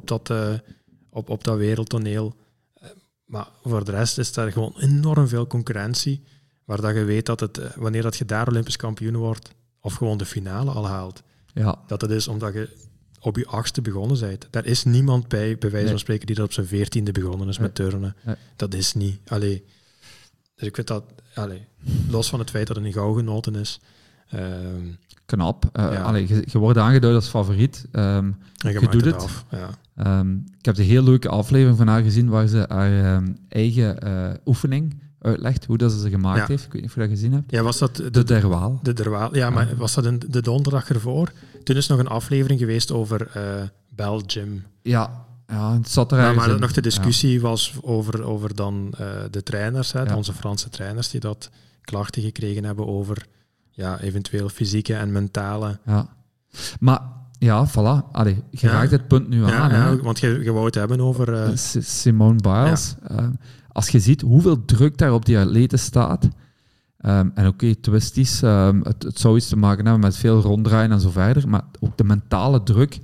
op dat wereldtoneel. Maar voor de rest is daar gewoon enorm veel concurrentie, waar dat je weet dat wanneer dat je daar Olympisch kampioen wordt, of gewoon de finale al haalt, dat het is omdat je op je 8e begonnen bent. Daar is niemand bij wijze van spreken, die dat op zijn 14e begonnen is met turnen. Dat is niet. Dus ik vind dat, los van het feit dat het een gouden genoten is, knap. Je wordt aangeduid als favoriet. En je doet het af. Ja. Ik heb een heel leuke aflevering van haar gezien waar ze haar eigen oefening uitlegt, hoe dat ze gemaakt heeft. Ik weet niet of je dat gezien hebt. Ja, was dat de Derwaal? De Derwaal, ja, maar was dat de donderdag ervoor? Toen is nog een aflevering geweest over Belgium. Ja, het zat er maar nog de discussie was over dan de trainers, onze Franse trainers, die dat klachten gekregen hebben over eventueel fysieke en mentale. Ja. Maar voilà. Je raakt het punt nu aan. Ja, want je wou het hebben over Simone Biles. Ja. Als je ziet hoeveel druk daar op die atleten staat. En twisties, het zou iets te maken hebben met veel ronddraaien en zo verder. Maar ook de mentale druk.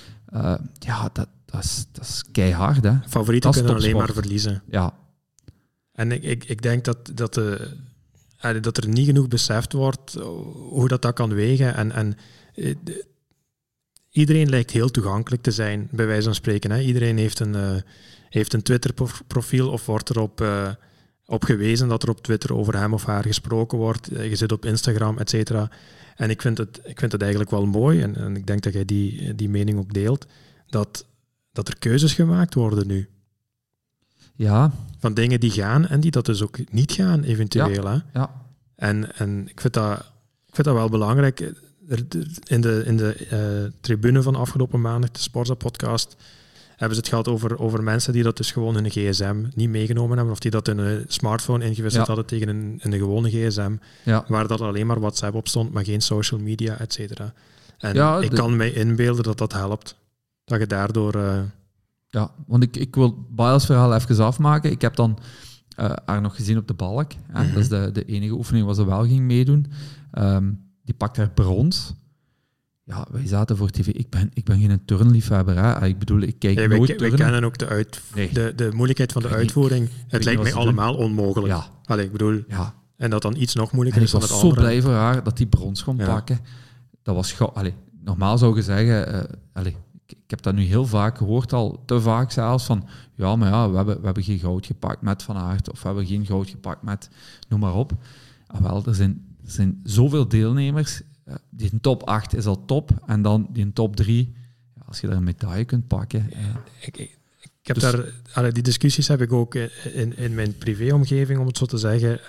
Dat is keihard. Hè. Favorieten kunnen alleen maar verliezen. Ja. En ik denk dat er niet genoeg beseft wordt hoe dat kan wegen. En iedereen lijkt heel toegankelijk te zijn, bij wijze van spreken. Hè. Iedereen heeft een Twitter-profiel of wordt erop op gewezen dat er op Twitter over hem of haar gesproken wordt. Je zit op Instagram, et cetera. En ik vind het eigenlijk wel mooi, en ik denk dat jij die mening ook deelt, dat er keuzes gemaakt worden nu. Ja. Van dingen die gaan en die dat dus ook niet gaan, eventueel. Ja. Hè? Ja. En ik vind dat... Ik vind dat wel belangrijk. In de tribune van afgelopen maandag, de Sporza-podcast, hebben ze het gehad over mensen die dat dus gewoon hun gsm niet meegenomen hebben, of die dat in een smartphone ingewisseld hadden tegen een gewone gsm, waar dat alleen maar WhatsApp op stond, maar geen social media, et cetera. En ik kan mij inbeelden dat helpt. Dat je daardoor... Ja, want ik wil Biles verhaal even afmaken. Ik heb dan haar nog gezien op de balk. Dat is de enige oefening waar ze wel ging meedoen. Die pakt haar brons. Ja, wij zaten voor tv. Ik ben geen turnliefhebber. Hè. Ik bedoel, ik kijk nooit turnen. Wij kennen ook de moeilijkheid van de uitvoering. Het lijkt mij allemaal onmogelijk. Ja. Allee, ik bedoel... Ja. En dat dan iets nog moeilijker is dan het andere. Ik was zo blij voor haar dat die brons kon pakken. Dat was... normaal zou je zeggen... ik heb dat nu heel vaak gehoord, al te vaak zelfs, van ja, maar ja, we hebben geen goud gepakt met Van Aert, of we hebben geen goud gepakt met... Noem maar op. Wel, er zijn zoveel deelnemers... Die top 8 is al top. En dan die top 3, als je daar een medaille kunt pakken. Ik heb daar... die discussies heb ik ook in mijn privéomgeving, om het zo te zeggen.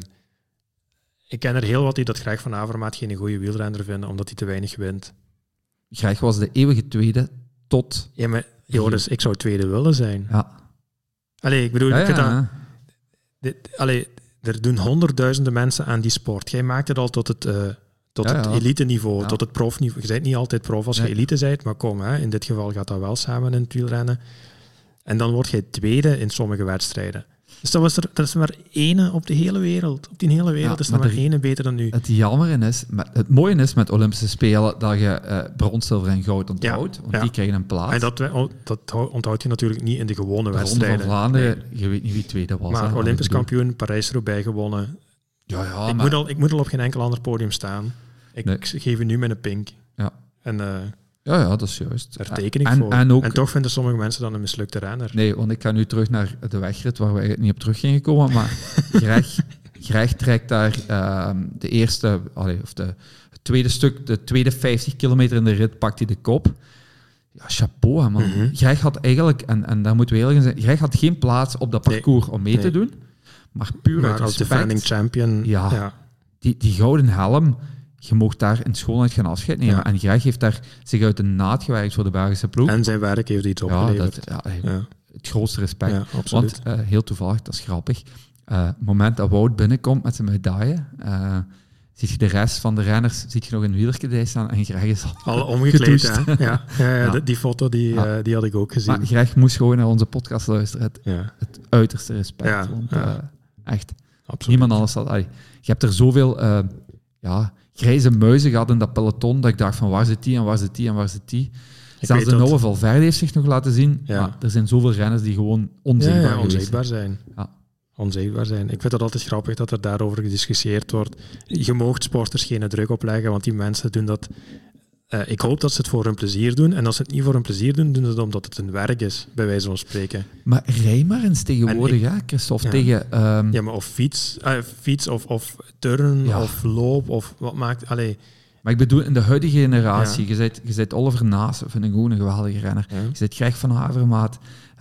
Ik ken er heel wat die dat Greg van Avermaet geen goede wielrenner vinden, omdat hij te weinig wint. Greg was de eeuwige tweede tot... Ja, maar Joris, ik zou tweede willen zijn. Ja. Ik bedoel, ik vind dat... er doen honderdduizenden mensen aan die sport. Jij maakt het al tot het... Tot het elite-niveau, tot het profniveau. Je bent niet altijd prof als je elite bent, maar kom, in dit geval gaat dat wel samen in het wielrennen. En dan word jij tweede in sommige wedstrijden. Dus dat is maar één op de hele wereld. Op die hele wereld is er maar één beter dan nu. Het mooie is met Olympische Spelen dat je brons, zilver en goud onthoudt, want die krijgen een plaats. En dat onthoud je natuurlijk niet in de gewone wedstrijden. Van Vlaanderen, je weet niet wie tweede was. Maar Olympisch kampioen, Parijs-Roubaix gewonnen. Ik moet al op geen enkel ander podium staan. Ik geef je nu met een pink. Ja. En, dat is juist. Daar teken ik voor. En toch vinden sommige mensen dan een mislukte renner. Nee, want ik ga nu terug naar de wegrit waar wij niet op terug gingen komen. Maar Greg trekt daar de eerste, het tweede stuk, de tweede 50 kilometer in de rit, pakt hij de kop. Ja, chapeau, man. Greg had eigenlijk, en daar moeten we eerlijk in zijn, Greg had geen plaats op dat parcours om mee te doen. Maar puur uit als defending champion. Die gouden helm, je mocht daar in schoonheid gaan afscheid nemen. Ja. En Greg heeft daar zich uit de naad gewerkt voor de Belgische ploeg. En zijn werk heeft iets opgeleverd. Het grootste respect. Ja, absoluut. Want, heel toevallig, dat is grappig, het moment dat Wout binnenkomt met zijn medaille, ziet je de rest van de renners, ziet je nog een wielerkadij staan en Greg is al omgekleed. Hè? Die foto die had ik ook gezien. Maar Greg moest gewoon naar onze podcast luisteren. Het uiterste respect. Ja, want echt, absoluut. Niemand anders had... Je hebt er zoveel grijze muizen gehad in dat peloton, dat ik dacht van waar zit die en waar zit die en waar zit die. Zelfs de Noah Valverde heeft zich nog laten zien. Ja. Maar er zijn zoveel renners die gewoon onzichtbaar zijn. Ja. Onzichtbaar zijn. Ik vind het altijd grappig dat er daarover gediscussieerd wordt. Je moogt sporters geen druk opleggen, want die mensen doen dat... ik hoop dat ze het voor hun plezier doen. En als ze het niet voor hun plezier doen, doen ze het omdat het hun werk is, bij wijze van spreken. Maar rij maar eens tegenwoordig, Christophe, tegen... Ja, maar of fiets of turnen of loop of wat maakt... Maar ik bedoel, in de huidige generatie, je bent Oliver Naassen, vind ik gewoon een geweldige renner. Ja. Je bent Greg van Avermaet.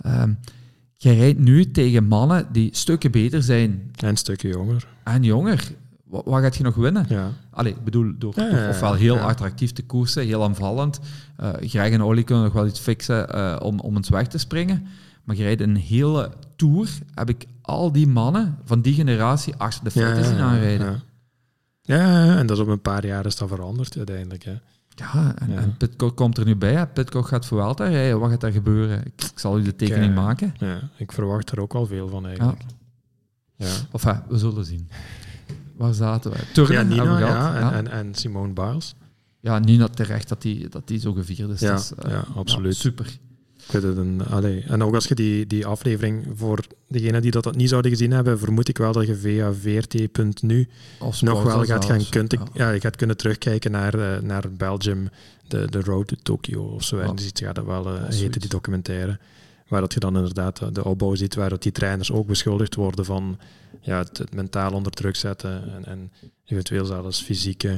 Je rijdt nu tegen mannen die stukken beter zijn. En stukken jonger. En jonger. Wat gaat je nog winnen? Ja. Ik bedoel, door ofwel heel attractief te koersen, heel aanvallend. Greg en Olly kunnen nog wel iets fixen om eens weg te springen. Maar je rijdt een hele tour, heb ik al die mannen van die generatie achter de feiten zien aanrijden. Ja, en dat is op een paar jaar is dat veranderd uiteindelijk. Hè. Ja, en Pidcock komt er nu bij. Hè. Pidcock gaat Vuelta rijden. Wat gaat daar gebeuren? Ik zal u de tekening maken. Ja, ik verwacht er ook wel veel van eigenlijk. Ja. Enfin, we zullen zien. Waar zaten wij? Turnen Nina, hebben we gehad. En Simone Biles. Ja, Nina terecht dat die zo gevierd is. Ja, absoluut. Super. Ik vind het en ook als je die aflevering, voor degenen die dat niet zouden gezien hebben, vermoed ik wel dat je via vrt.nu nog wel gaat kunnen terugkijken naar Belgium, de Road to Tokyo of zo. En dus gaat dat wel heten, die documentaire. Waar dat je dan inderdaad de opbouw ziet, waar dat die trainers ook beschuldigd worden van het mentaal onder druk zetten en eventueel zelfs fysieke...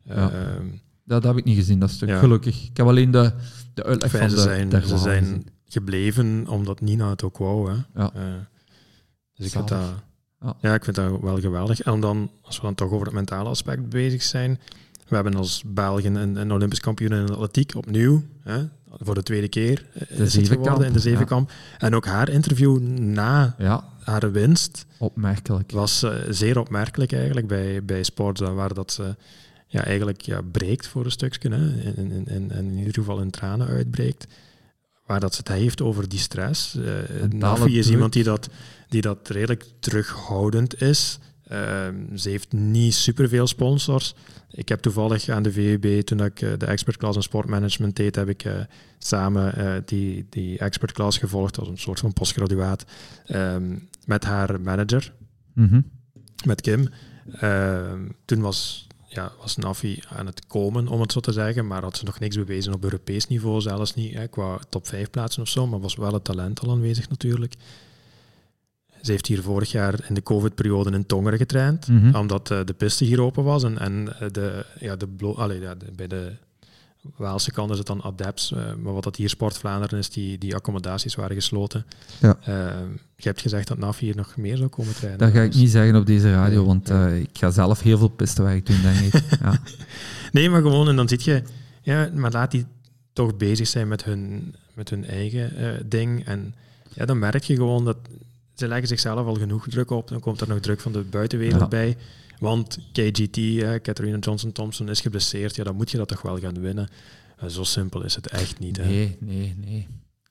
Dat heb ik niet gezien, dat stuk, gelukkig. Ik heb alleen de uitleg van ze zijn gebleven omdat Nina het ook wou. Hè. Ja. Dus ik vind dat... Ja, ik vind dat wel geweldig. En dan, als we dan toch over het mentale aspect bezig zijn, we hebben als België een Olympisch kampioen in de atletiek opnieuw, voor de tweede keer is het geworden in de zevenkamp. Ja. En ook haar interview na haar winst opmerkelijk. Was zeer opmerkelijk eigenlijk bij Sportza, waar dat ze eigenlijk breekt voor een stukje, in ieder geval in tranen uitbreekt. Waar dat ze het heeft over die stress. Nafi is iemand die dat redelijk terughoudend is. Ze heeft niet superveel sponsors. Ik heb toevallig aan de VUB, toen ik de expertclass in sportmanagement deed, heb ik samen die expertclass gevolgd als een soort van postgraduaat met haar manager, met Kim. Toen was Nafi aan het komen, om het zo te zeggen, maar had ze nog niks bewezen op Europees niveau, zelfs niet qua top 5 plaatsen of zo, maar was wel het talent al aanwezig natuurlijk. Ze heeft hier vorig jaar in de COVID-periode in Tongeren getraind, omdat de piste hier open was en bij de Waalse kant is het dan Adepts, maar wat dat hier Sport Vlaanderen is, die accommodaties waren gesloten. Ja. Je hebt gezegd dat Nafi hier nog meer zou komen trainen. Dat ga ik niet zeggen op deze radio, want ik ga zelf heel veel pistenwerk doen, denk ik. Ja. Nee, maar gewoon, en dan zit je, maar laat die toch bezig zijn met hun eigen ding. En dan merk je gewoon dat ze leggen zichzelf al genoeg druk op. Dan komt er nog druk van de buitenwereld bij. Want KGT, Katharina Johnson-Thompson, is geblesseerd. Ja, dan moet je dat toch wel gaan winnen. Zo simpel is het echt niet. Nee.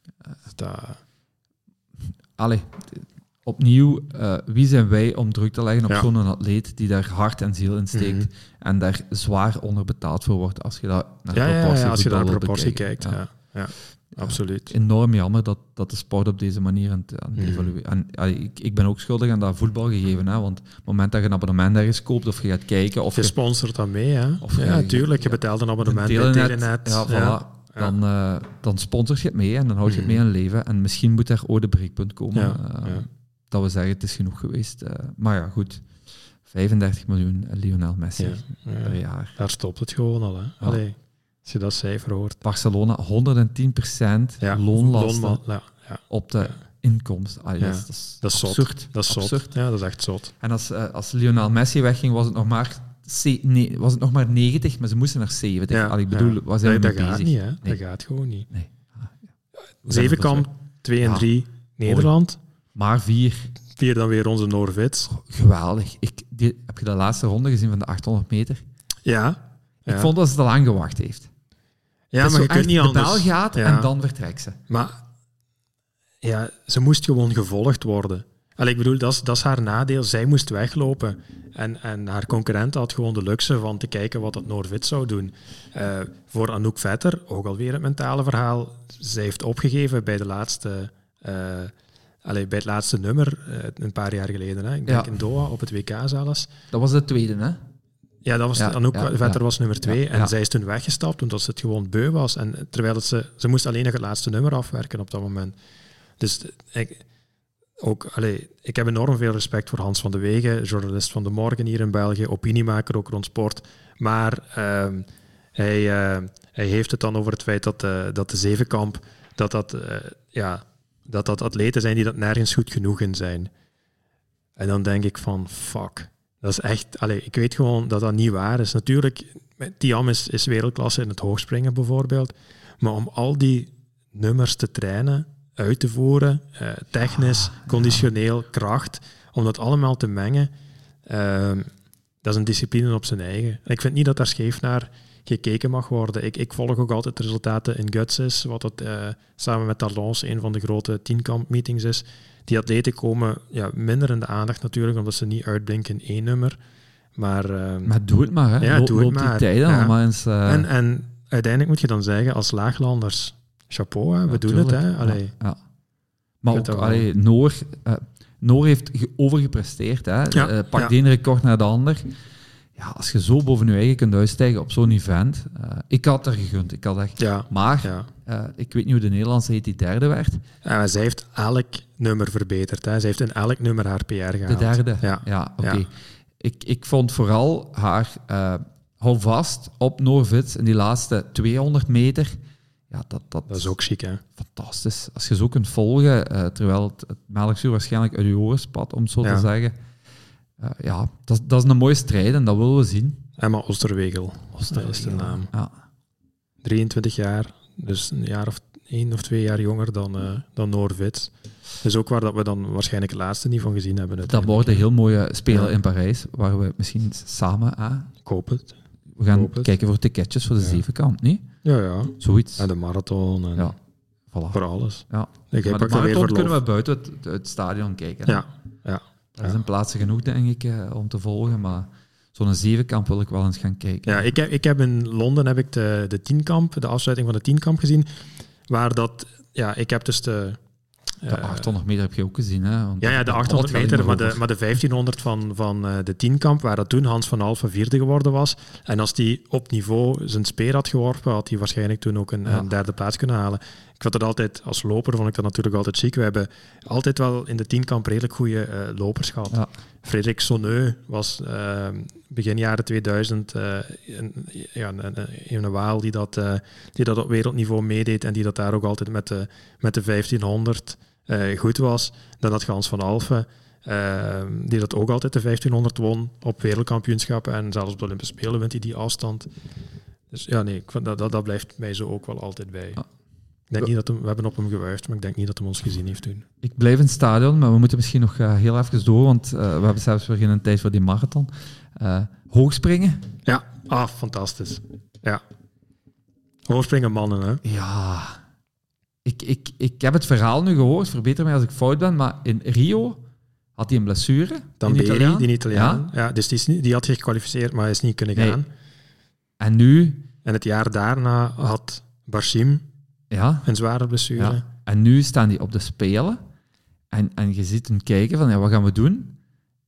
Allee, opnieuw, wie zijn wij om druk te leggen op zo'n atleet die daar hart en ziel in steekt en daar zwaar onderbetaald voor wordt als je dat als je naar proportie kijkt. Ja. Absoluut. Enorm jammer dat de sport op deze manier aan het evolueren. En ik ben ook schuldig aan dat voetbal gegeven, want op het moment dat je een abonnement ergens koopt of je gaat kijken... Of je sponsort dat mee, hè? Tuurlijk. Je betaalt een abonnement bij Telenet. Dan sponsor je het mee en dan houd je het mee aan leven. En misschien moet er ooit een breekpunt komen. Dat we zeggen, het is genoeg geweest. Maar ja, goed. 35 miljoen Lionel Messi per jaar. Daar stopt het gewoon al, hè? Allee. Als je dat cijfer hoort. Barcelona, 110% loonlasten op de inkomsten. Dat is absurd. Dat is zot. Ja, dat is echt zot. En als Lionel Messi wegging, was het nog maar 90, maar ze moesten naar 70. Waar zijn we mee bezig? Gaat niet, hè? Dat gaat gewoon niet. Nee. Zevenkamp, 2 en 3, Nederland. Maar 4. 4 dan weer onze Norvits. Geweldig. Heb je de laatste ronde gezien van de 800 meter? Ja. Ik vond dat ze te lang gewacht heeft. Ja, maar je kunt niet anders. De bel gaat en dan vertrekt ze. Maar ze moest gewoon gevolgd worden. Ik bedoel, dat is haar nadeel. Zij moest weglopen. En haar concurrent had gewoon de luxe van te kijken wat het Norvits zou doen. Voor Anouk Vetter, ook alweer het mentale verhaal. Zij heeft opgegeven bij het laatste nummer, een paar jaar geleden. Hè. Ik denk in Doha, op het WK zelfs. Dat was de tweede, hè? Ja, dat was Anouk Vetter was nummer 2 en zij is toen weggestapt omdat ze het gewoon beu was. En terwijl ze moest alleen nog het laatste nummer afwerken op dat moment. Dus ik heb enorm veel respect voor Hans van de Wegen, journalist van De Morgen hier in België, opiniemaker ook rond sport. Maar hij heeft het dan over het feit dat de zevenkamp, dat atleten zijn die dat nergens goed genoeg in zijn. En dan denk ik van, fuck. Dat is echt... ik weet gewoon dat dat niet waar is. Natuurlijk, Thiam is wereldklasse in het hoogspringen bijvoorbeeld. Maar om al die nummers te trainen, uit te voeren, technisch, conditioneel, kracht, om dat allemaal te mengen, dat is een discipline op zijn eigen. En ik vind niet dat daar scheef naar gekeken mag worden. Ik volg ook altijd de resultaten in Guts, wat het samen met Talons een van de grote 10-kamp-meetings is. Die atleten komen minder in de aandacht natuurlijk, omdat ze niet uitblinken in 1 nummer. Maar doe het maar, hè. Ja, doe het maar. Die tijden allemaal eens... En uiteindelijk moet je dan zeggen, als laaglanders, chapeau, hè, we doen het. Hè. Maar ook, Noor heeft overgepresteerd. Hè. Pak de ene record naar de ander. Ja, als je zo boven je eigen kunt uitstijgen op zo'n event... ik had er gegund. Ik had echt... ik weet niet hoe de Nederlandse heet die derde werd. Ja, zij heeft elk nummer verbeterd. Hè. Zij heeft in elk nummer haar PR gehaald. De derde? Ja, oké. Ik vond vooral haar... hou vast op Norvits in die laatste 200 meter. Ja, dat is ook chic, hè? Fantastisch. Als je zo kunt volgen, terwijl het melkzuur waarschijnlijk uit je oren spat, om het zo te zeggen... Dat is een mooie strijd en dat willen we zien. Emma Osterwegel, dat is de naam. Ja. 23 jaar, dus een jaar of 1 of 2 jaar jonger dan Noor Vits. Dus ook waar dat we dan waarschijnlijk het laatste niet van gezien hebben. Dat wordt een heel mooie spelen in Parijs, waar we misschien samen... Ik hoop het. We gaan kijken voor ticketjes voor de zevenkamp, niet? Ja. Zoiets. En de marathon en voilà. voor alles. Ja. Maar de marathon kunnen we buiten het stadion kijken. Ja. Er zijn plaatsen genoeg, denk ik, om te volgen, maar zo'n zevenkamp wil ik wel eens gaan kijken. Ja, ik heb in Londen de 10-kamp, de afsluiting van de 10-kamp gezien, waar dat... Ja, ik heb dus de 800 meter heb je ook gezien, hè? Want de 800 meter, maar de 1500 van de 10-kamp, waar dat toen Hans van Alphen vierde geworden was. En als die op niveau zijn speer had geworpen, had hij waarschijnlijk toen ook een derde plaats kunnen halen. Ik vond het altijd, als loper vond ik dat natuurlijk altijd chic. We hebben altijd wel in de 10-kamp redelijk goede lopers gehad. Ja. Frederik Sonneu was begin jaren 2000 een Waal die dat op wereldniveau meedeed en die dat daar ook altijd met de 1500 goed was. Dan had Hans van Alphen, die dat ook altijd de 1500 won op wereldkampioenschappen en zelfs op de Olympische Spelen wint hij die afstand. Dus dat blijft mij zo ook wel altijd bij. Ja. Ik denk niet dat we hebben op hem gewuifd, maar ik denk niet dat hij ons gezien heeft toen. Ik blijf in het stadion, maar we moeten misschien nog heel even door, want we hebben zelfs weer geen tijd voor die marathon. Hoogspringen? Ja, fantastisch. Ja. Hoogspringen mannen, hè? Ja. Ik heb het verhaal nu gehoord, verbeter mij als ik fout ben, maar in Rio had hij een blessure. Tamberi, die Italiaan. Ja, dus die had gekwalificeerd, maar hij is niet kunnen gaan. En nu? En het jaar daarna had Barshim een zware blessure. Ja. En nu staan die op de Spelen. En je ziet hem kijken van, wat gaan we doen?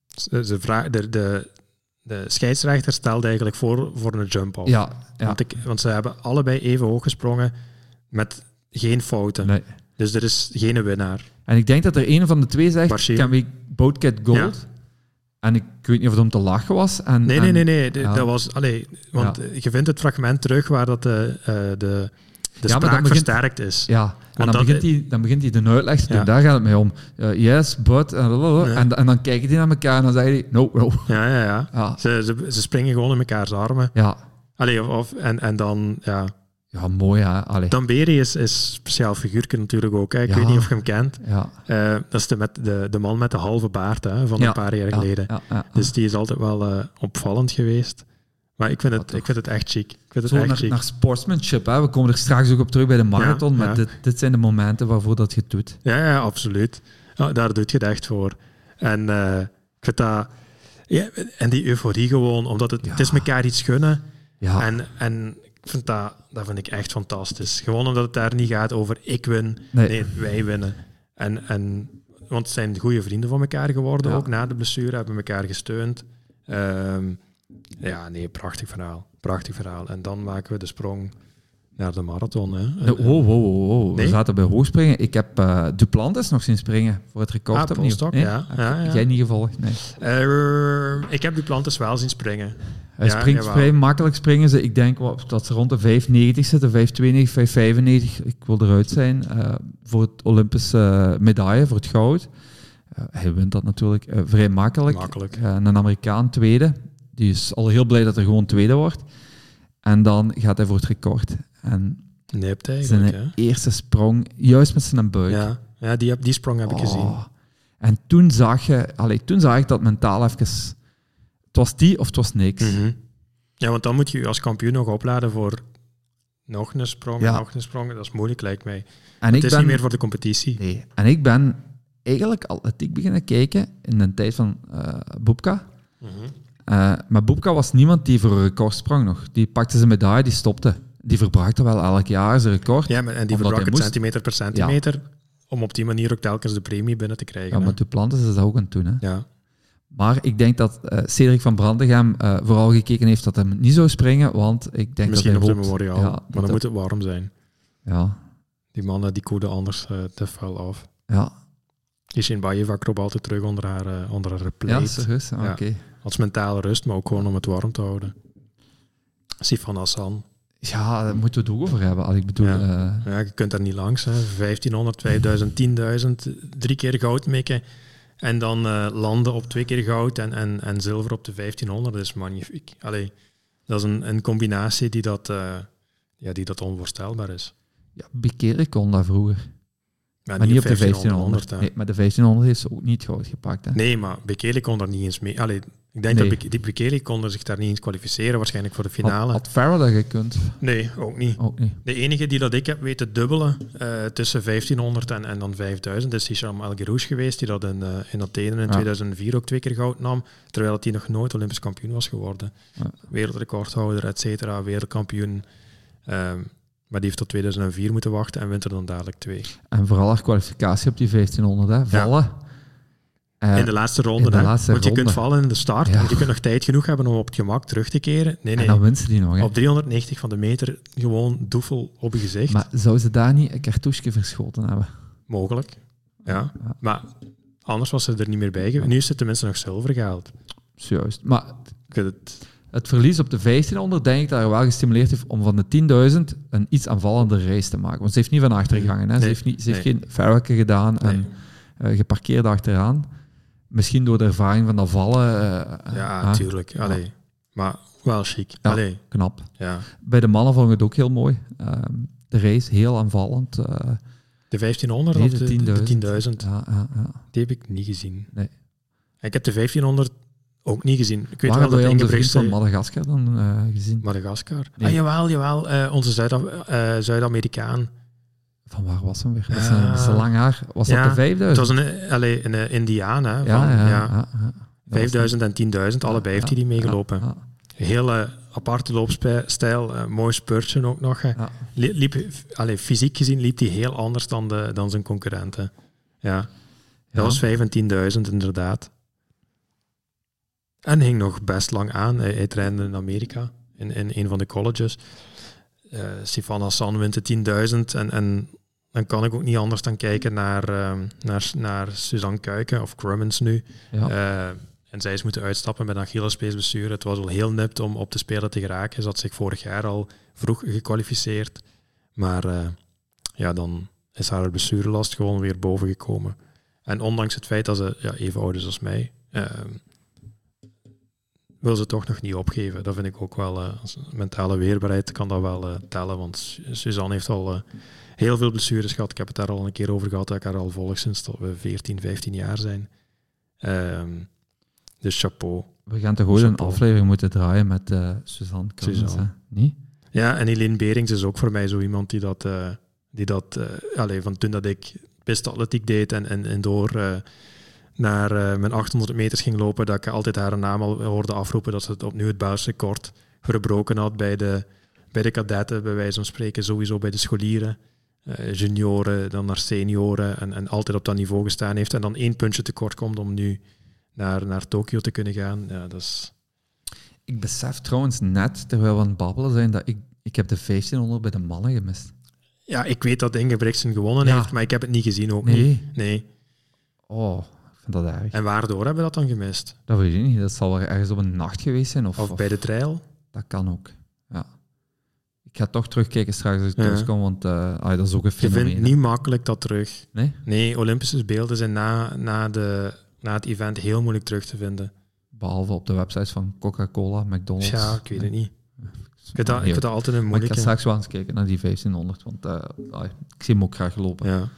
De scheidsrechter stelde eigenlijk voor een jump-off. Ja. Want ze hebben allebei even hoog gesprongen met geen fouten. Nee. Dus er is geen winnaar. En ik denk dat er een van de twee zegt, can we both get gold? Ja. En ik weet niet of het om te lachen was. Nee. Dat was... want je vindt het fragment terug waar dat de spraak versterkt is. Ja, en dan begint hij de uitleg te doen. Daar gaat het mee om. Yes, but... En dan kijken die naar elkaar en dan zeggen die... No. Ja. Ze springen gewoon in mekaars armen. Ja. En dan... Ja. Ja, mooi, hè. Tamberi is een speciaal figuurtje natuurlijk ook. Hè. Ik weet niet of je hem kent. Ja. Dat is de man met de halve baard van een paar jaar geleden. Ja. Dus die is altijd wel opvallend geweest. Maar ik vind het echt chic. Naar sportsmanship. Hè. We komen er straks ook op terug bij de marathon. Maar dit zijn de momenten waarvoor dat je het doet. Ja, absoluut. Daar doet je het echt voor. En ik vind dat... Ja, en die euforie gewoon, omdat het is elkaar iets gunnen. Ja. En ik vind dat vind ik echt fantastisch. Gewoon omdat het daar niet gaat over ik win. Nee wij winnen. Want het zijn goede vrienden van elkaar geworden. Ook na de blessure hebben elkaar gesteund. Prachtig verhaal. En dan maken we de sprong naar de marathon. Hè. Wow. Nee? We zaten bij hoogspringen. Ik heb Duplantis nog zien springen voor het record opnieuw. Polstok, nee? Ja. Jij niet gevolgd? Nee. Ik heb Duplantis wel zien springen. Hij springt vrij makkelijk springen ze. Ik denk dat ze rond de 5,90 zitten, 5,92, 5,95. Ik wil eruit zijn voor het Olympische medaille, voor het goud. Hij wint dat natuurlijk vrij makkelijk. Een Amerikaan tweede. Die is al heel blij dat er gewoon tweede wordt. En dan gaat hij voor het record. En zijn eerste sprong, juist met zijn buik. Ja, die sprong heb ik gezien. En toen zag ik dat mentaal even... Het was die of het was niks. Mm-hmm. Ja, want dan moet je je als kampioen nog opladen voor nog een sprong. Dat is moeilijk, lijkt mij. En het is niet meer voor de competitie. Nee. En ik ben eigenlijk atletiek beginnen kijken in de tijd van Bubka. Mm-hmm. Maar Bubka was niemand die voor een record sprong nog. Die pakte zijn medaille, die stopte. Die verbruikte wel elk jaar zijn record. Ja, en die verbrak het centimeter per centimeter om op die manier ook telkens de premie binnen te krijgen. Ja, maar Duplantis is dat ook aan het doen. Hè? Ja. Maar ik denk dat Cedric van Brandegem vooral gekeken heeft dat hij niet zou springen, want ik denk misschien dat hij op zijn memoriaal, maar dan moet het warm zijn. Ja. Die mannen die koeden anders te vuil af. Ja. Ishine Bayeva kroop altijd terug onder haar plate. Ja, serieus? Oké. Als mentale rust, maar ook gewoon om het warm te houden. Sifan Hassan. Ja, daar moeten we het ook over hebben. Ik bedoel... je kunt daar niet langs. Hè. 1500, 2000, 10.000, 3 keer goud mikken. En dan landen op 2 keer goud en zilver op de 1500. Dat is magnifiek. Allee, dat is een combinatie die dat onvoorstelbaar is. Ja, Bekele kon dat vroeger. Ja, maar niet op de 1500. Nee, maar de 1500 is ook niet goud gepakt. Hè? Nee, maar Bekele kon daar niet eens mee. Allee, ik denk dat Bekele kon zich daar niet eens kwalificeren, waarschijnlijk voor de finale. Had Farah dat gekund? Nee, ook niet. De enige die dat ik heb weten dubbelen tussen 1500 en dan 5000 is Hisham El Guerrouj geweest, die dat in Athene in 2004 ook 2 keer goud nam, terwijl hij nog nooit Olympisch kampioen was geworden. Ja. Wereldrecordhouder, et cetera, wereldkampioen. Maar die heeft tot 2004 moeten wachten en wint er dan dadelijk 2. En vooral haar kwalificatie op die 1500, hè? Vallen. Ja. In de laatste ronde, want je kunt vallen in de start, en je kunt nog tijd genoeg hebben om op het gemak terug te keren. Nee. En dan wint ze die nog. Hè? Op 390 van de meter gewoon doefel op je gezicht. Maar zou ze daar niet een cartouche verschoten hebben? Mogelijk, ja. Maar anders was ze er niet meer bij geweest. Nu is ze tenminste nog zilver gehaald. Juist. Maar het verlies op de 1500 denk ik dat haar wel gestimuleerd heeft om van de 10.000 een iets aanvallende race te maken. Want ze heeft niet van achter gegangen. Hè? Ze heeft geen verwekken gedaan en geparkeerd achteraan. Misschien door de ervaring van dat vallen. Ja, natuurlijk. Allee. Maar wel chic. Ja, allee. Knap. Ja. Bij de mannen vond ik het ook heel mooi. De race, heel aanvallend. De 1500 of de 10.000? Ja. Die heb ik niet gezien. Nee. Ik heb de 1500 ook niet gezien. Ik weet wel dat onze vriend van Madagaskar dan gezien? Madagaskar? Nee. Ah, jawel. Onze Zuid-Amerikaan. Van waar was hem weer? Dat is een lang haar. Was dat de 5000? Het was een Indiaan. Hè, ja. 5000 en 10.000, allebei heeft hij die meegelopen. Ja. Hele aparte loopstijl, mooi spurtje ook nog. Ja. Fysiek gezien liep hij heel anders dan zijn concurrenten. Ja. Dat was 5 en 10.000 inderdaad. En hing nog best lang aan. Hij trainde in Amerika, in een van de colleges. Sifan Hassan wint de 10.000 en dan kan ik ook niet anders dan kijken naar Suzanne Kuiken, of Crummins nu. Ja. En zij is moeten uitstappen met een Achillespeesblessure. Het was al heel nipt om op de Spelen te geraken. Ze had zich vorig jaar al vroeg gekwalificeerd. Maar dan is haar blessurelast gewoon weer bovengekomen. En ondanks het feit dat ze even oud is als mij, wil ze toch nog niet opgeven. Dat vind ik ook wel, als mentale weerbaarheid kan dat wel tellen, want Suzanne heeft al heel veel blessures gehad. Ik heb het daar al een keer over gehad, dat ik haar al volg sinds dat we 14, 15 jaar zijn. Dus chapeau. We gaan toch gewoon een aflevering moeten draaien met Suzanne Cummins, niet? Ja, en Helene Berings is ook voor mij zo iemand die dat van toen dat ik pistatletiek deed en door naar mijn 800 meters ging lopen, dat ik altijd haar naam al hoorde afroepen dat ze het opnieuw het Belgisch record verbroken had bij de kadetten, bij wijze van spreken, sowieso bij de scholieren, junioren, dan naar senioren en altijd op dat niveau gestaan heeft en dan 1 puntje tekort komt om nu naar Tokio te kunnen gaan. Ja, dat is... Ik besef trouwens net, terwijl we aan het babbelen zijn, dat ik heb de 1500 bij de mannen gemist. Ja, ik weet dat Ingebrigtsen gewonnen heeft, maar ik heb het niet gezien ook niet. Nee. Oh, ik vind dat erg. En waardoor hebben we dat dan gemist? Dat weet ik niet. Dat zal wel ergens op een nacht geweest zijn. Of bij de trail? Dat kan ook, ja. Ik ga toch terugkijken straks als ik thuiskom, want dat is ook een fenomeen. Je vindt niet makkelijk dat terug. Nee? Nee, Olympische beelden zijn na het event heel moeilijk terug te vinden. Behalve op de websites van Coca-Cola, McDonald's. Ja, ik weet het niet. Ik vind dat altijd een moeilijke. Maar ik ga straks wel eens kijken naar die 1500, want ik zie hem ook graag lopen.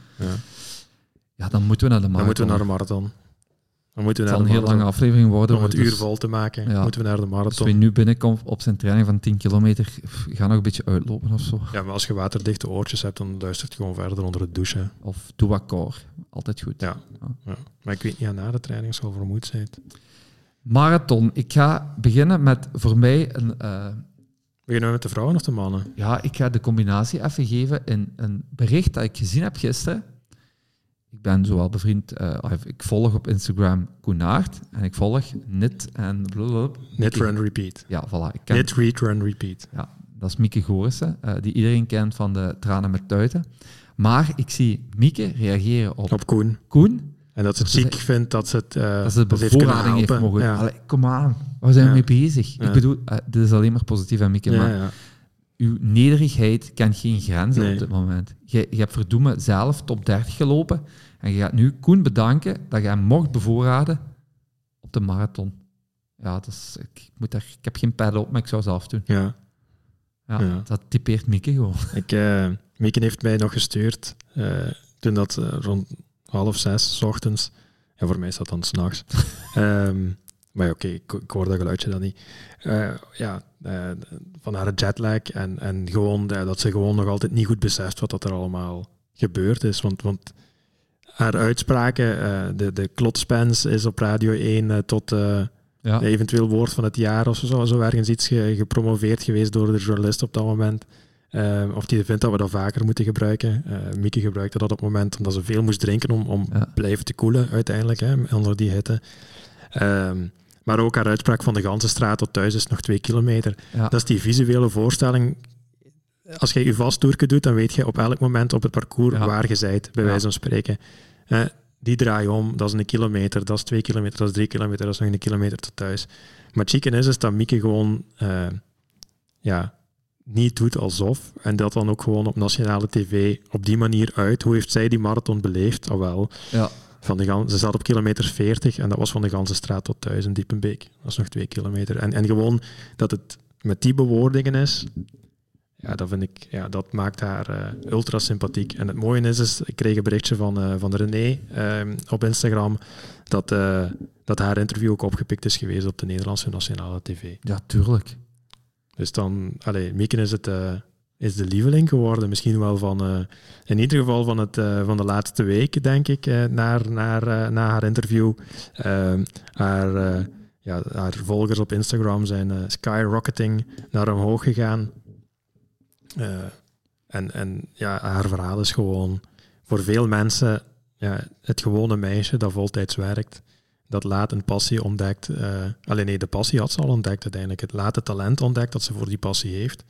Ja, dan moeten we naar de marathon. Het zal een heel lange aflevering worden. Om het uur vol te maken, moeten we naar de marathon. Als we nu binnenkomt op zijn training van 10 kilometer, ga nog een beetje uitlopen of zo. Ja, maar als je waterdichte oortjes hebt, dan luistert je gewoon verder onder het douchen. Of doe wat core. Altijd goed. Ja. Maar ik weet niet, na de training zal vermoeid zijn. Marathon. Ik ga beginnen met voor mij een... Beginnen we met de vrouwen of de mannen? Ja, ik ga de combinatie even geven in een bericht dat ik gezien heb gisteren. Ik ben zowel bevriend... ik volg op Instagram Koenaert en ik volg Knit en... Knit, Run, Repeat. Ja, voilà. Knit, Read, Run, Repeat. Ja, dat is Mieke Goorissen, die iedereen kent van de Tranen met Tuiten. Maar ik zie Mieke reageren op Koen. En dat ze het ziek vindt dat ze het dat ze bevoorrading heeft mogen. Ja. Kom aan, waar zijn we mee bezig? Ja. Ik bedoel, dit is alleen maar positief aan Mieke, maar uw nederigheid kent geen grenzen op dit moment. Je hebt verdoemen zelf top 30 gelopen en je gaat nu Koen bedanken dat je hem mocht bevoorraden op de marathon. Ja, dus ik heb geen pedal op, maar ik zou zelf doen. Ja. Dat typeert Mieke gewoon. Mieke heeft mij nog gestuurd toen dat rond 5:30 's ochtends. Ja, voor mij is dat dan 's nachts. Maar oké, ik hoor dat geluidje dan niet. Van haar jetlag en gewoon dat ze gewoon nog altijd niet goed beseft wat dat er allemaal gebeurd is. Want haar uitspraken, de klotspens is op Radio 1 tot eventueel woord van het jaar of zo ergens iets gepromoveerd geweest door de journalist op dat moment. Of die vindt dat we dat vaker moeten gebruiken. Mieke gebruikte dat op het moment omdat ze veel moest drinken om blijven te koelen uiteindelijk, onder die hitte. Maar ook haar uitspraak van de Ganzenstraat tot thuis is nog 2 kilometer. Ja. Dat is die visuele voorstelling. Als je je vasttoerke doet, dan weet je op elk moment op het parcours waar je bent, bij wijze van spreken. Die draai om, dat is 1 kilometer, dat is 2 kilometer, dat is 3 kilometer, dat is nog 1 kilometer tot thuis. Maar het chique is dat Mieke gewoon niet doet alsof. En dat dan ook gewoon op nationale tv op die manier uit. Hoe heeft zij die marathon beleefd? Ja. Ze zat op kilometer 40 en dat was van de Ganzenstraat tot thuis in Diepenbeek. Dat is nog 2 kilometer. En gewoon dat het met die bewoordingen is, dat vind ik, dat maakt haar ultra sympathiek. En het mooie is, ik kreeg een berichtje van René op Instagram dat haar interview ook opgepikt is geweest op de Nederlandse nationale tv. Ja, tuurlijk. Dus dan, Mieke is de lieveling geworden. Misschien wel in ieder geval van de laatste week, denk ik, na haar interview. Haar volgers op Instagram zijn skyrocketing naar omhoog gegaan. Haar verhaal is gewoon voor veel mensen het gewone meisje dat voltijds werkt, dat laat een passie ontdekt. De passie had ze al ontdekt uiteindelijk. Het late talent ontdekt dat ze voor die passie heeft.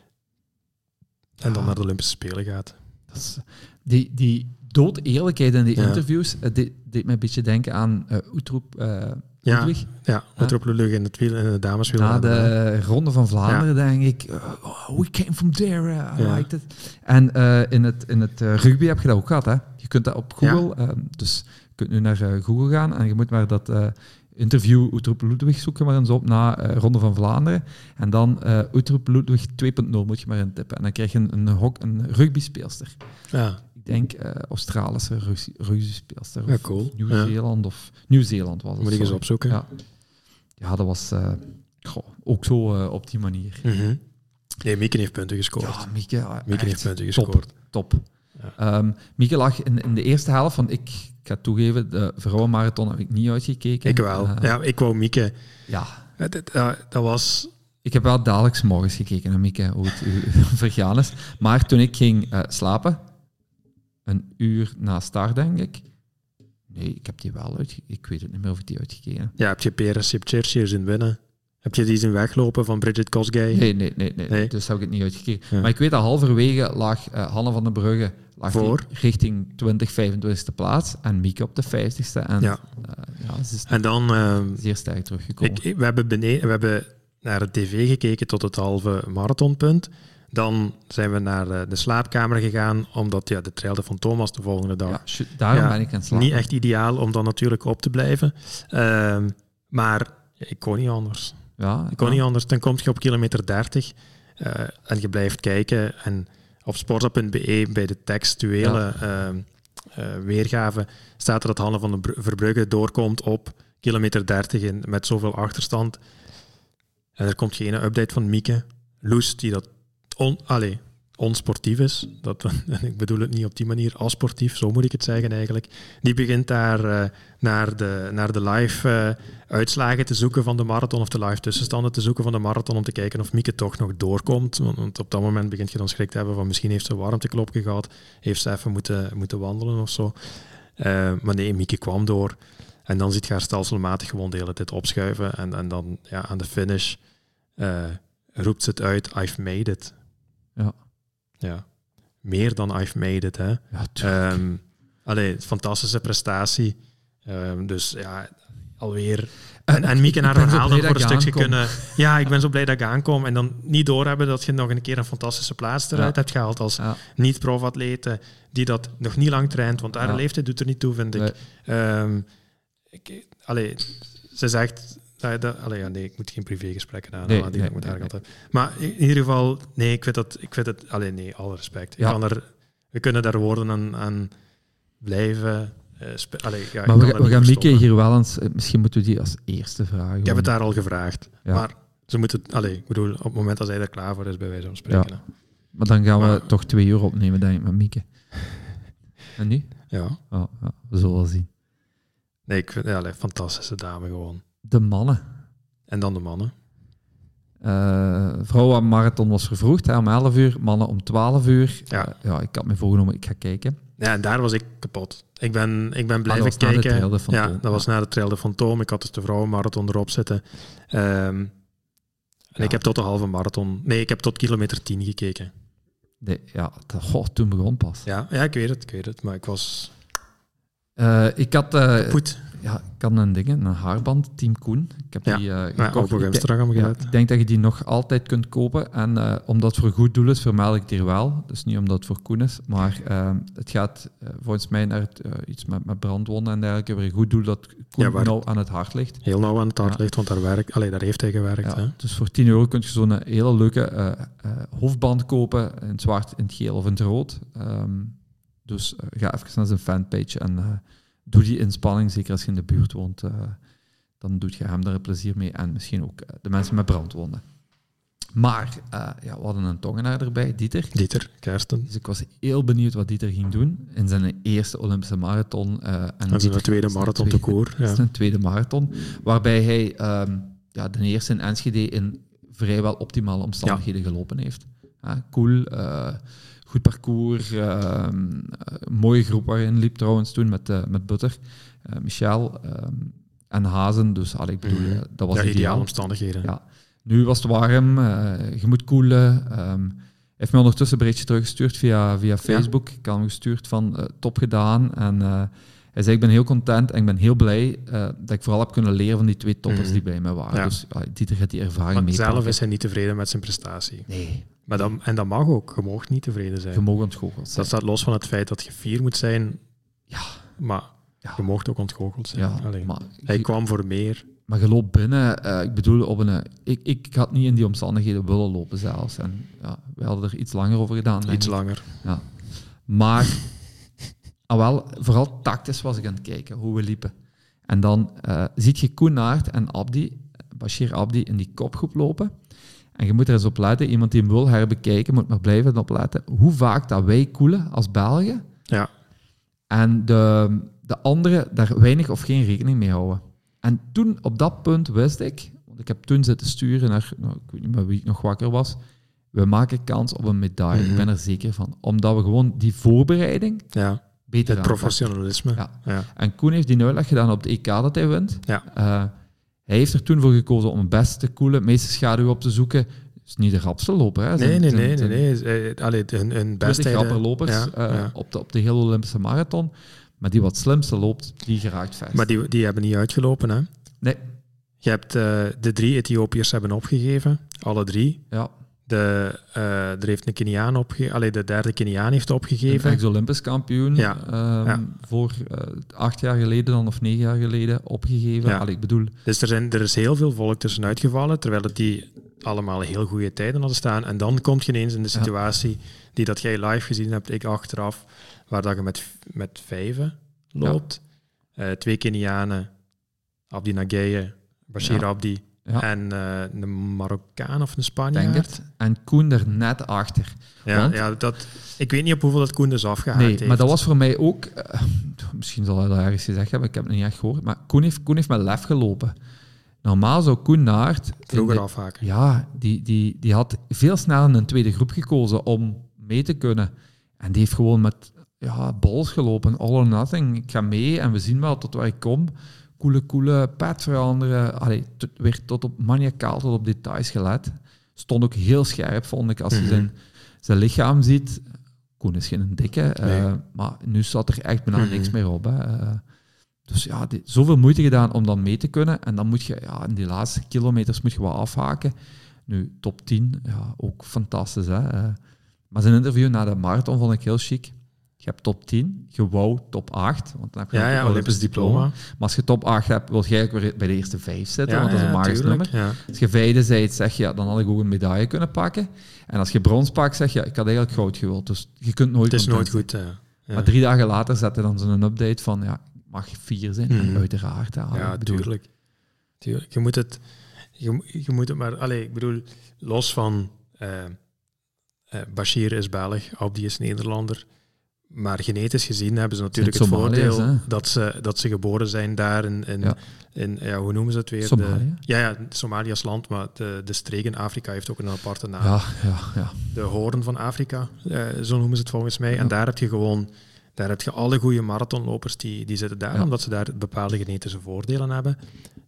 En dan naar de Olympische Spelen gaat. Dat is, die doodeerlijkheid in die interviews deed me een beetje denken aan Utroep Ludwig. Ja, Utroep Ludwig in de dameswiel. Na de Ronde van Vlaanderen denk ik, we came from there, I liked it. En in het rugby heb je dat ook gehad. Hè? Je kunt dat op Google, dus je kunt nu naar Google gaan en je moet maar dat interview Utroep Ludwig zoeken maar eens op na Ronde van Vlaanderen. En dan Utroep Ludwig 2.0 moet je maar intippen. En dan krijg je een rugbyspeelster. Ja. Ik denk Australische rugbyspeelster. Ja, cool. Nieuw-Zeeland of Nieuw-Zeeland was het. Moet ik eens opzoeken. Ja, dat was ook zo op die manier. Mm-hmm. Nee, Mieke heeft punten gescoord. Ja, Mieke heeft punten gescoord. Top. Ja. Mieke lag in de eerste helft van... Ik ga toegeven, de vrouwenmarathon heb ik niet uitgekeken. Ik wel. Ik wou Mieke. Ja. Dat was... Ik heb wel dadelijk 's morgens gekeken naar Mieke, hoe het vergaan is. Maar toen ik ging slapen, 1 uur na start, denk ik. Nee, ik heb die wel uitgekeken. Ik weet het niet meer of ik die uitgekeken heb. Ja, heb je Peres Jepchirchir zien winnen? Heb je die zien weglopen van Bridget Kosgei? Nee. Dus heb ik het niet uitgekeken. Ja. Maar ik weet dat halverwege lag Hanne van den Brugge richting 20-25e plaats en Mieke op de 50e. En, ze is en dan zeer sterk teruggekomen. We hebben naar de tv gekeken tot het halve marathonpunt. Dan zijn we naar de slaapkamer gegaan, omdat de trail van Thomas de volgende dag... Ja, daarom ben ik aan het slapen. Niet echt ideaal om dan natuurlijk op te blijven. Maar ik kon niet anders. Ik kon niet anders. Dan kom je op kilometer 30 en je blijft kijken. En op sportza.be bij de textuele weergave staat er dat Hanne van den Verbrugge doorkomt op kilometer 30 met zoveel achterstand. En er komt geen update van Mieke. Loes, die dat onsportief is. Ik bedoel het niet op die manier, asportief, zo moet ik het zeggen eigenlijk. Die begint daar naar de live uitslagen te zoeken van de marathon, of de live tussenstanden te zoeken van de marathon, om te kijken of Mieke toch nog doorkomt. Want op dat moment begint je dan schrik te hebben van misschien heeft ze een warmteklopje gehad, heeft ze even moeten wandelen of zo. Maar nee, Mieke kwam door. En dan ziet je haar stelselmatig gewoon de hele tijd opschuiven. En dan aan de finish roept ze het uit, I've made it. Ja. Meer dan I've made it, hè. Ja, fantastische prestatie. Dus alweer En Mieke naar haar verhaal dan voor een stukje kunnen... Ja, ik ben zo blij dat ik aankom. En dan niet doorhebben dat je nog een keer een fantastische plaats eruit hebt gehaald als niet-profatlete die dat nog niet lang traint. Want haar leeftijd doet er niet toe, vind ik. Ze zegt... nee, ik moet geen privégesprekken aan. Ik moet haar altijd. Maar in ieder geval, nee, ik vind het alle respect. We kunnen daar woorden aan blijven... maar we gaan Mieke hier wel eens... Misschien moeten we die als eerste vragen. Ik heb het daar al gevraagd. Ja. Maar ze moeten... ik bedoel, op het moment dat hij er klaar voor is, bij wijze van spreken. Ja. Maar dan gaan we toch 2 uur opnemen, denk ik, met Mieke. En nu? Ja. We zullen wel zien. Nee, ik vind fantastische dame gewoon. De mannen. En dan de mannen. Vrouwenmarathon was vervroegd om 11 uur, mannen om 12 uur. Ik had me voorgenomen, ik ga kijken. Ja, en daar was ik kapot. Ik ben blijven kijken. Dat was na de Trail de Fantôme. Ik had dus de vrouwenmarathon erop zitten. En ik heb tot de halve marathon... Nee, ik heb tot kilometer 10 gekeken. Toen begon pas. Ja, ik weet het. Maar ik was... ik had... kapot. Ja, ik had een haarband, Team Koen. Ik heb die gekocht. Op Instagram gedaan. Ik denk dat je die nog altijd kunt kopen. En omdat het voor goed doel is, vermeld ik het hier wel. Dus niet omdat het voor Koen is. Maar het gaat volgens mij naar iets met brandwonden en dergelijke. Weer een goed doel dat Koen nauw aan het hart ligt. Heel nauw aan het hart ligt, want daar heeft hij gewerkt. Hè? Dus voor €10 kun je zo'n hele leuke hoofdband kopen. In het zwart, in het geel of in het rood. Dus ga even naar zijn fanpage en... doe die inspanning, zeker als je in de buurt woont, dan doet je hem daar een plezier mee. En misschien ook de mensen met brandwonden. Maar we hadden een tongenaar erbij, Dieter Kersten. Dus ik was heel benieuwd wat Dieter ging doen in zijn eerste Olympische marathon. En zijn tweede marathon te koer. Ja. Zijn tweede marathon, waarbij hij de eerste in Enschede in vrijwel optimale omstandigheden gelopen heeft. Cool, goed parcours, mooie groep waarin liep trouwens toen met Butter, Michel en Hazen. Dus ik bedoel, dat was ideale omstandigheden. Ja. Nu was het warm, je moet koelen. Hij heeft me ondertussen een berichtje teruggestuurd via Facebook. Ik had hem gestuurd van top gedaan. En hij zei, ik ben heel content en ik ben heel blij dat ik vooral heb kunnen leren van die 2 toppers die bij mij waren. Ja. Dus Dieter gaat die ervaring mee. Zelf is hij niet tevreden met zijn prestatie. Nee. Maar dat mag ook. Je mag niet tevreden zijn. Je mag ontgoocheld zijn. Dat staat los van het feit dat je 4 moet zijn. Ja. Maar je mag ook ontgoocheld zijn. Ja, maar hij kwam voor meer. Maar je loopt binnen. Ik bedoel, ik had niet in die omstandigheden willen lopen zelfs. En we hadden er iets langer over gedaan. Iets langer. Ja. Maar vooral tactisch was ik aan het kijken, hoe we liepen. En dan ziet je Koen Naert en Bashir Abdi in die kopgroep lopen. En je moet er eens op letten, iemand die hem wil herbekijken, moet maar blijven op letten, hoe vaak dat wij koelen als Belgen. Ja. En de anderen daar weinig of geen rekening mee houden. En toen, op dat punt, wist ik, want ik heb toen zitten sturen naar, ik weet niet meer wie ik nog wakker was, we maken kans op een medaille. Ik ben er zeker van. Omdat we gewoon die voorbereiding beter het professionalisme. Ja. En Koen heeft die uitleg gedaan op de EK dat hij wint. Ja. Hij heeft er toen voor gekozen om het beste te koelen, meeste schaduw op te zoeken. Het is niet de rapste loper. Hè. Nee. Hun beste rapperlopers op de hele Olympische marathon. Maar die wat slimste loopt, die geraakt vast. Maar die hebben niet uitgelopen, hè? Nee. Je hebt de 3 Ethiopiërs hebben opgegeven. Alle 3. Ja. Er heeft een Keniaan opgegeven. De derde Keniaan heeft opgegeven. Een ex-Olympisch kampioen. Voor 8 jaar geleden dan, of 9 jaar geleden opgegeven. Ja. Ik bedoel... Dus er is heel veel volk tussenuit uitgevallen, terwijl het die allemaal heel goede tijden hadden staan. En dan kom je ineens in de situatie die dat jij live gezien hebt, ik achteraf, waar dat je met 5 loopt. 2 Kenianen, Abdi Nageye, Bashir Abdi en een Marokkaan of een Spanjaard. Denk het. En Koen er net achter. Ik weet niet op hoeveel dat Koen dus afgehaakt heeft. Maar dat was voor mij ook... misschien zal hij dat ergens gezegd hebben, ik heb het niet echt gehoord, maar Koen heeft met lef gelopen. Normaal zou Koen Naert... Vroeger afhaken. Ja, die had veel sneller een tweede groep gekozen om mee te kunnen. En die heeft gewoon met balls gelopen, all or nothing. Ik ga mee en we zien wel tot waar ik kom. Coole pad veranderen. Weer tot op maniacaal, tot op details gelet. Stond ook heel scherp, vond ik, als je zijn lichaam ziet. Koen is geen dikke, maar nu zat er echt bijna niks meer op. Hè. Dus ja, zoveel moeite gedaan om dan mee te kunnen. En dan moet je, in die laatste kilometers moet je wat afhaken. Nu, top 10, ook fantastisch. Hè? Maar zijn interview na de marathon vond ik heel chic. Je hebt top 10, je wou top 8. Want dan heb je een Olympisch diploma. Maar als je top 8 hebt, wil je eigenlijk weer bij de eerste 5 zitten, want dat is een magisch nummer. Ja. Als je vijfde bent, zeg je, dan had ik ook een medaille kunnen pakken. En als je brons pakt, zeg je, ik had eigenlijk goud gewild. Dus je kunt nooit... Het is nooit goed, ja. Maar 3 dagen later zette dan zo'n update van, mag 4 zijn. En uiteraard. Tuurlijk. Je moet het maar... ik bedoel, los van... Bashir is Belg, Abdi is Nederlander. Maar genetisch gezien hebben ze natuurlijk het voordeel dat ze geboren zijn daar in hoe noemen ze het weer? Somalië? Somalië als land, maar de streek in Afrika heeft ook een aparte naam. Ja. De Hoorn van Afrika, zo noemen ze het volgens mij. Ja. En daar heb je alle goede marathonlopers die zitten daar, omdat ze daar bepaalde genetische voordelen hebben.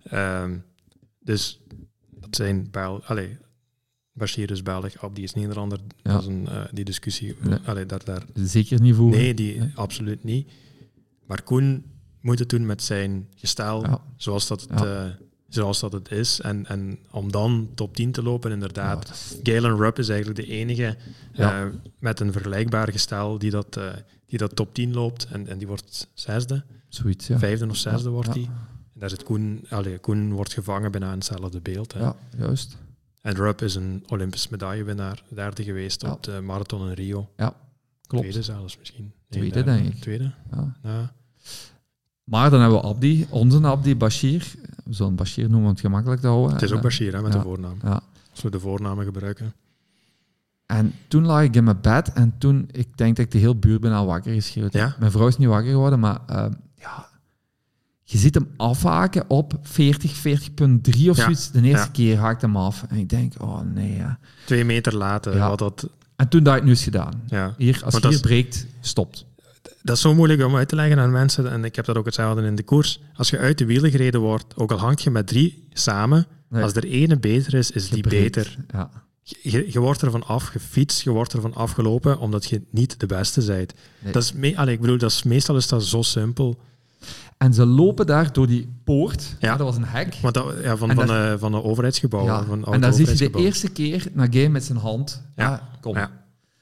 Dus dat zijn Bashir is Belg, Abdi is Nederlander. Ja. Dat is die discussie. Nee. Daar zeker niet voor. Nee, absoluut niet. Maar Koen moet het doen met zijn gestel, zoals dat het is. En om dan top 10 te lopen, inderdaad. Galen Rupp is eigenlijk de enige met een vergelijkbaar gestel die dat top 10 loopt. En die wordt 6e. Zoiets, 5e of 6e wordt hij. En daar zit Koen wordt gevangen bijna in hetzelfde beeld. Hè. Ja, juist. En Rupp is een Olympisch medaillewinnaar, derde geweest op de marathon in Rio. Ja, klopt. Tweede zelfs misschien. Tweede, denk ik. Tweede. Ja. Maar dan hebben we Abdi, onze Abdi, Bashir. We zullen Bashir noemen om het gemakkelijk te houden. Het is ook Bashir, hè, met de voornaam. Ja. Als we de voornamen gebruiken. En toen lag ik in mijn bed en toen, ik denk dat ik de hele buurt bijna wakker geschreeuwd. Ja? Mijn vrouw is niet wakker geworden, maar je ziet hem afhaken op 40.3 of zoiets. De eerste keer haakt hem af. En ik denk, oh nee. Ja. 2 meter later. Ja. Had dat... En toen dacht ik, nu is het gedaan. Ja. Als je hier breekt, stopt. Dat is zo moeilijk om uit te leggen aan mensen. En ik heb dat ook hetzelfde in de koers. Als je uit de wielen gereden wordt, ook al hangt je met 3 samen, als er ene beter is die beter. Ja. Je wordt ervan afgefietst, je wordt ervan afgelopen, omdat je niet de beste bent. Nee. Dat is meestal is dat zo simpel. En ze lopen daar door die poort. Ja. Dat was een hek. Van een overheidsgebouw. Ja. En daar zie je de eerste keer Nagay met zijn hand. Kom. Ja.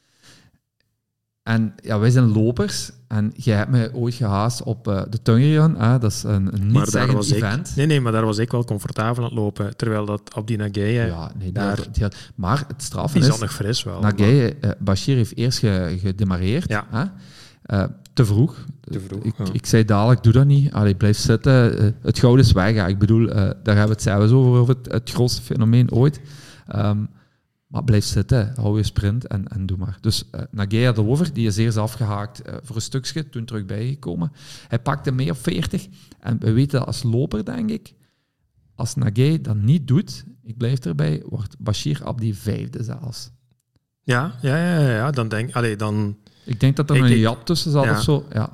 En wij zijn lopers. En jij hebt mij ooit gehaast op de Tungerun. Dat is een niet-zeggend event. Maar daar was ik wel comfortabel aan het lopen. Terwijl dat Abdi Nagay... maar het straffen is... Die zat nog fris wel. Nagay, Bashir heeft eerst gedemareerd. Ja. Te vroeg. Ik zei dadelijk, doe dat niet. Blijf zitten. Het goud is weg. Ik bedoel, daar hebben we het zelfs over het grootste fenomeen ooit. Maar blijf zitten, hou je sprint en doe maar. Dus Nagay had over, die is eerst afgehaakt voor een stukje, toen terug bijgekomen. Hij pakte mee op 40. En we weten als loper, denk ik, als Nagay dat niet doet, ik blijf erbij, wordt Bashir Abdi 5e zelfs. Ja, dan denk ik... Ik denk dat er een jat tussen zat of zo. Ja.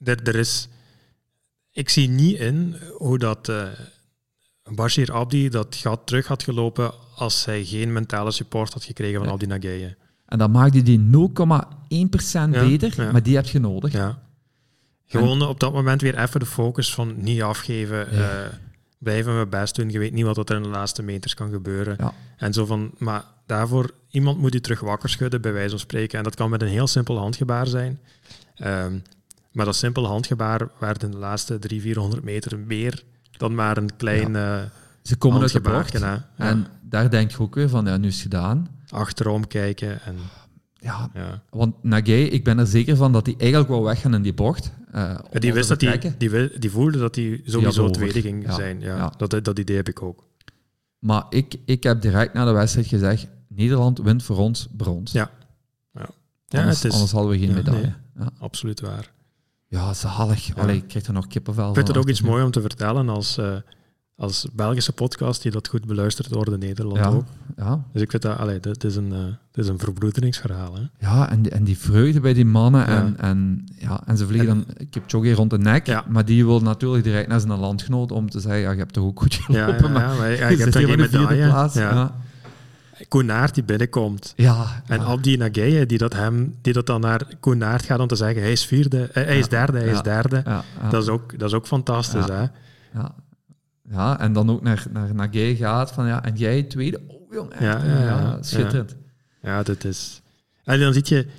Ik zie niet in hoe dat Bashir Abdi dat gat terug had gelopen als hij geen mentale support had gekregen van Abdi Nagay. En dan maakte die 0,1% beter, maar die heb je nodig. Ja. Gewoon op dat moment weer even de focus van niet afgeven, blijven mijn best doen. Je weet niet wat er in de laatste meters kan gebeuren. Ja. En zo van, maar daarvoor, iemand moet je terug wakker schudden, bij wijze van spreken. En dat kan met een heel simpel handgebaar zijn. Maar dat simpele handgebaar werd in de laatste 300-400 meter meer dan maar een klein ze komen uit de bocht. Ja. En daar denk je ook weer van, nu is het gedaan. Achterom kijken. En, want Nagay, ik ben er zeker van dat hij eigenlijk wel weggaan in die bocht. Die wist dat die voelde dat hij sowieso tweede ging zijn. Ja. Dat idee heb ik ook. Maar ik heb direct na de wedstrijd gezegd, Nederland wint voor ons brons. Ja. Anders hadden we geen medaille. Nee, absoluut waar. Ja, zalig. Ja. Ik krijg er nog kippenvel van. Ik vind het ook iets mooi om te vertellen als Belgische podcast die dat goed beluisterd wordt in Nederland ook. Ja. Dus ik vind dat is een verbroederingsverhaal. Hè? Ja, en die vreugde bij die mannen. En ze vliegen dan Kipchoge rond de nek, maar die wil natuurlijk direct naar zijn landgenoot om te zeggen, je hebt toch ook goed gelopen, maar je hebt toch geen medaille. Plaats. Ja. Koen Naert die binnenkomt. Ja. En Abdi Nagaye die dat dan naar Koen Naert gaat om te zeggen, hij is vierde, hij is derde, hij is derde. Ja. Dat is ook fantastisch, hè? Ja, en dan ook naar Nagaye gaat van, en jij tweede? Oh, jong, echt. Schitterend. Ja, dat is... En dan zie je,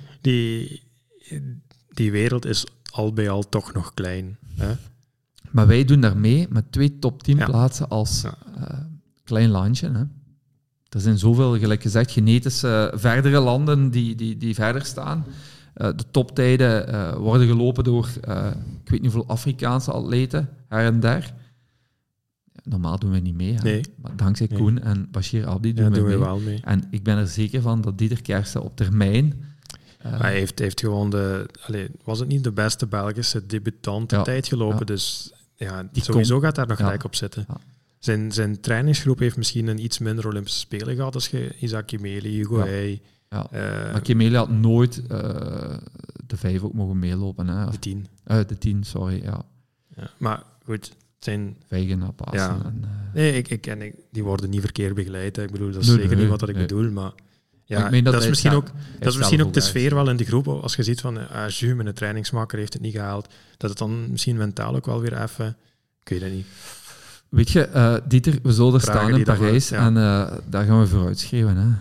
die wereld is al bij al toch nog klein, hè? Maar wij doen daar mee met 2 top 10 plaatsen als klein landje. Hè. Er zijn zoveel, gelijk gezegd, genetische verdere landen die verder staan. De toptijden worden gelopen door, ik weet niet hoeveel Afrikaanse atleten, her en der. Normaal doen we niet mee. Hè. Nee. Maar dankzij Koen en Bashir Abdi doen we wel mee. En ik ben er zeker van dat Dieter Kersten op termijn... hij heeft gewoon was het niet de beste Belgische debutantentijd gelopen, dus... Ja, sowieso gaat daar nog gelijk op zitten. Ja. Zijn trainingsgroep heeft misschien een iets minder Olympische Spelen gehad als je Isaac Kimeli, Hugo Hey. Ja. Maar Kimeli had nooit de 5 ook mogen meelopen. Hè? De 10. De 10, sorry, ja. Maar goed, zijn... Vijgen naar Pasen. Ja. En, nee, die worden niet verkeerd begeleid. Hè. Ik bedoel, dat is zeker niet wat ik bedoel, maar... Ja, dat is misschien ook de sfeer wel in de groep. Als je ziet van, Jules, mijn trainingsmaker heeft het niet gehaald, dat het dan misschien mentaal ook wel weer even... Ik weet het niet. Weet je, Dieter, we zullen er staan in Parijs en daar gaan we vooruitschreeuwen. Hè.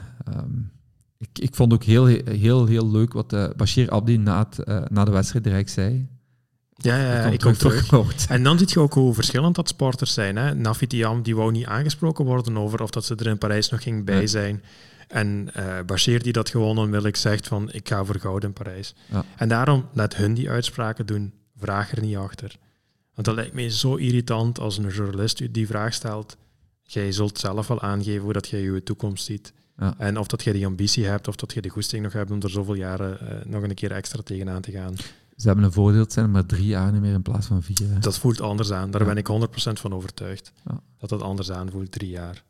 Ik vond ook heel leuk wat Bashir Abdi na de wedstrijd direct zei. Ja, ik ook terug. En dan zie je ook hoe verschillend dat sporters zijn. Hè. Nafi Thiam, die wou niet aangesproken worden over of dat ze er in Parijs nog ging bij zijn. En Bashir die dat gewoon onmiddellijk zegt van ik ga voor goud in Parijs. Ja. En daarom, laat hun die uitspraken doen. Vraag er niet achter. Want dat lijkt mij zo irritant als een journalist u die vraag stelt. Jij zult zelf wel aangeven hoe dat jij je toekomst ziet. Ja. En of dat jij die ambitie hebt, of dat je de goesting nog hebt om er zoveel jaren nog een keer extra tegenaan te gaan. Ze hebben een voordeel, het zijn maar 3 jaar niet meer in plaats van 4. Hè? Dat voelt anders aan. Daar ben ik 100% van overtuigd. Ja. Dat het anders aanvoelt, 3 jaar.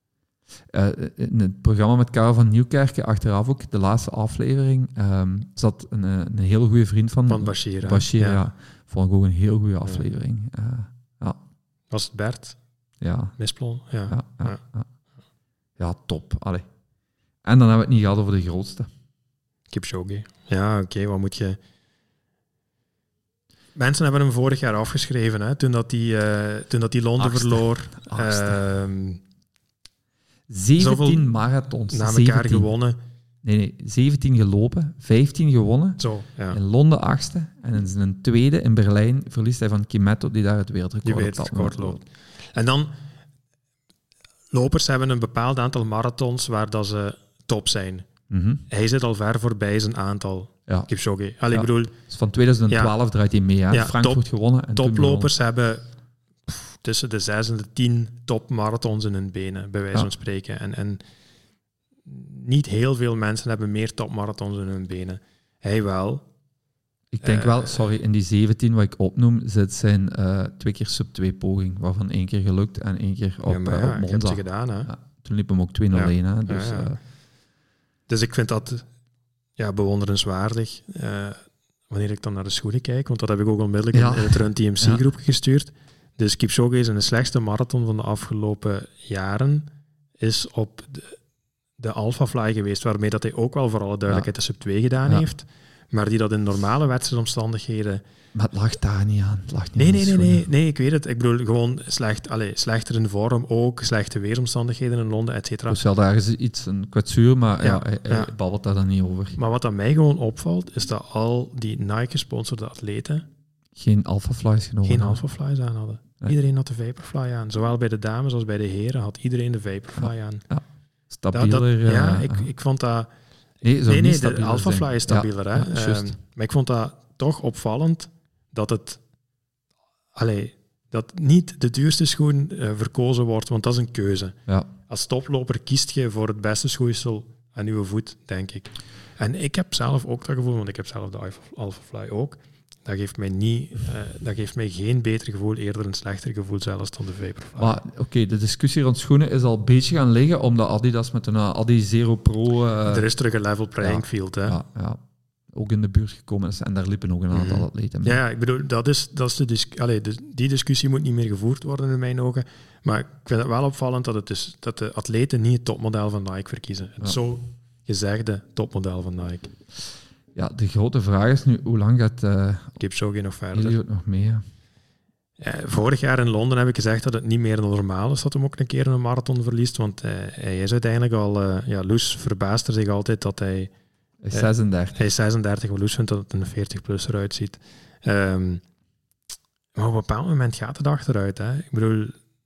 In het programma met Karel van Nieuwkerken, achteraf ook, de laatste aflevering, zat een heel goede vriend van Bashir. Bashir, ja. Vond ik ook een heel goede aflevering. Ja. Was het Bert? Ja. Misplon? Ja, top. Allee. En dan hebben we het niet gehad over de grootste. Kipchoge. Ja, oké, wat moet je... Mensen hebben hem vorig jaar afgeschreven, hè, toen dat die Londen verloor. 17 marathons. Na elkaar gewonnen. Nee, 17 gelopen, 15 gewonnen. Zo, ja. In Londen 8e. En in zijn tweede in Berlijn verliest hij van Kimetto, die daar het wereldrecord loopt. En dan, lopers hebben een bepaald aantal marathons waar dat ze top zijn. Mm-hmm. Hij zit al ver voorbij zijn aantal. Ja. Kipchoge. Ik bedoel, dus van 2012 draait hij mee. Hè? Frankfurt gewonnen. En toplopers hebben tussen de 6 en de 10 topmarathons in hun benen, bij wijze van spreken. En niet heel veel mensen hebben meer topmarathons in hun benen. Hij wel. Ik denk wel, in die 17 wat ik opnoem, zit zijn 2 keer sub-2 poging, waarvan 1 keer gelukt en 1 keer op Monza. Ik heb ze gedaan, hè. Ja, toen liep hem ook 2-0-1. Hè, dus, dus ik vind dat bewonderenswaardig. Wanneer ik dan naar de schoenen kijk, want dat heb ik ook onmiddellijk in het Run TMC-groep gestuurd. Dus Kipchoge is in de slechtste marathon van de afgelopen jaren is op de Alphafly geweest, waarmee dat hij ook wel voor alle duidelijkheid de sub-2 gedaan heeft, maar die dat in normale wedstrijdomstandigheden... Maar het lag daar niet aan. Nee, ik weet het. Ik bedoel, gewoon slechter in vorm ook, slechte weersomstandigheden in Londen, et cetera. Dus wel, daar is een kwetsuur, maar hij babbelt daar dan niet over. Maar wat aan mij gewoon opvalt, is dat al die Nike-gesponsorde atleten geen Alphaflies genomen geen Alphaflies aan hadden. Nee. Iedereen had de Vaporfly aan. Zowel bij de dames als bij de heren had iedereen de Vaporfly aan. Ja. Stabieler. Ik vond dat... Nee, de Alphafly is stabieler. Ja, maar ik vond dat toch opvallend dat dat niet de duurste schoen verkozen wordt, want dat is een keuze. Ja. Als toploper kiest je voor het beste schoeisel aan je voet, denk ik. En ik heb zelf ook dat gevoel, want ik heb zelf de Alphafly ook. Dat geeft mij geen beter gevoel, eerder een slechter gevoel zelfs dan de Vaporfly. Maar oké, de discussie rond schoenen is al een beetje gaan liggen, omdat Adidas met een Adi Zero Pro... er is terug een level playing field, hè. Ja. ook in de buurt gekomen is. En daar liepen ook een aantal atleten mee. Ja, ik bedoel, dat is die discussie moet niet meer gevoerd worden in mijn ogen. Maar ik vind het wel opvallend dat de atleten niet het topmodel van Nike verkiezen. Het zo gezegde topmodel van Nike. Ja, de grote vraag is nu, hoe lang gaat Kipchoge nog verder? Eliud nog mee? Vorig jaar in Londen heb ik gezegd dat het niet meer normaal is dat hem ook een keer een marathon verliest, want hij is uiteindelijk al... Loes verbaast er zich altijd dat hij... Hij is 36. Hij is 36, maar Loes vindt dat het een 40-plus eruit ziet. Maar op een bepaald moment gaat het achteruit. Hè? Ik bedoel...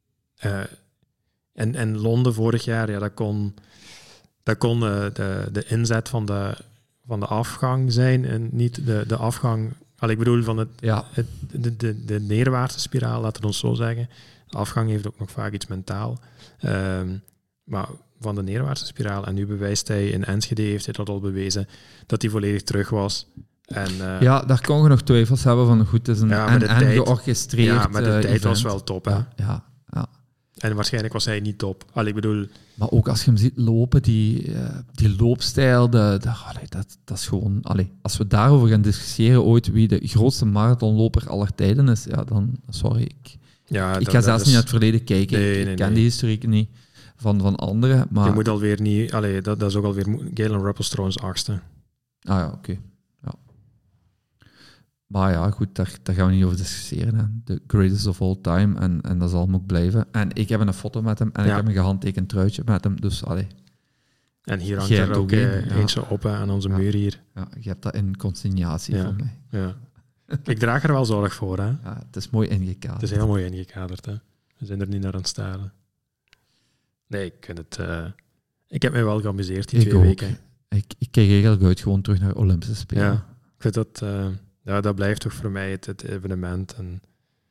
en Londen vorig jaar, ja, dat kon de inzet van de afgang zijn en niet de afgang... Ik bedoel, van de neerwaartse spiraal, laten we ons zo zeggen. De afgang heeft ook nog vaak iets mentaal. Maar van de neerwaartse spiraal, en nu bewijst hij, in Enschede heeft hij dat al bewezen, dat hij volledig terug was. En, daar kon je nog twijfels hebben van, goed, het is een georchestreerd ja, maar de tijd event. was wel top, hè? Ja. En waarschijnlijk was hij niet top. Ik bedoel... Maar ook als je hem ziet lopen, die loopstijl, dat is gewoon... als we daarover gaan discussiëren ooit wie de grootste marathonloper aller tijden is, ja, dan... Sorry, ik ga zelfs niet naar het verleden kijken. Ik ken die historiek niet van anderen, maar... Je moet alweer niet... dat is ook alweer... Galen Ruppels trouwens 8e. Ah ja, oké. Ja. Maar ja, goed, daar gaan we niet over discussiëren. Hè. The greatest of all time, en dat zal hem ook blijven. En ik heb een foto met hem, en ik heb een gehandtekend truitje met hem, dus En hier hangt er ook eentje op aan onze muur hier. Ja, je hebt dat in consignatie van mij. Ja. Ik draag er wel zorg voor, hè. Ja, het is mooi ingekaderd. Het is heel mooi ingekaderd, hè. We zijn er niet naar aan het staren. Nee, ik vind het... Ik heb mij wel geamuseerd die 2 weken. Ik kijk eigenlijk uit gewoon terug naar Olympische Spelen. Ja, ik vind dat... dat blijft toch voor mij het evenement. En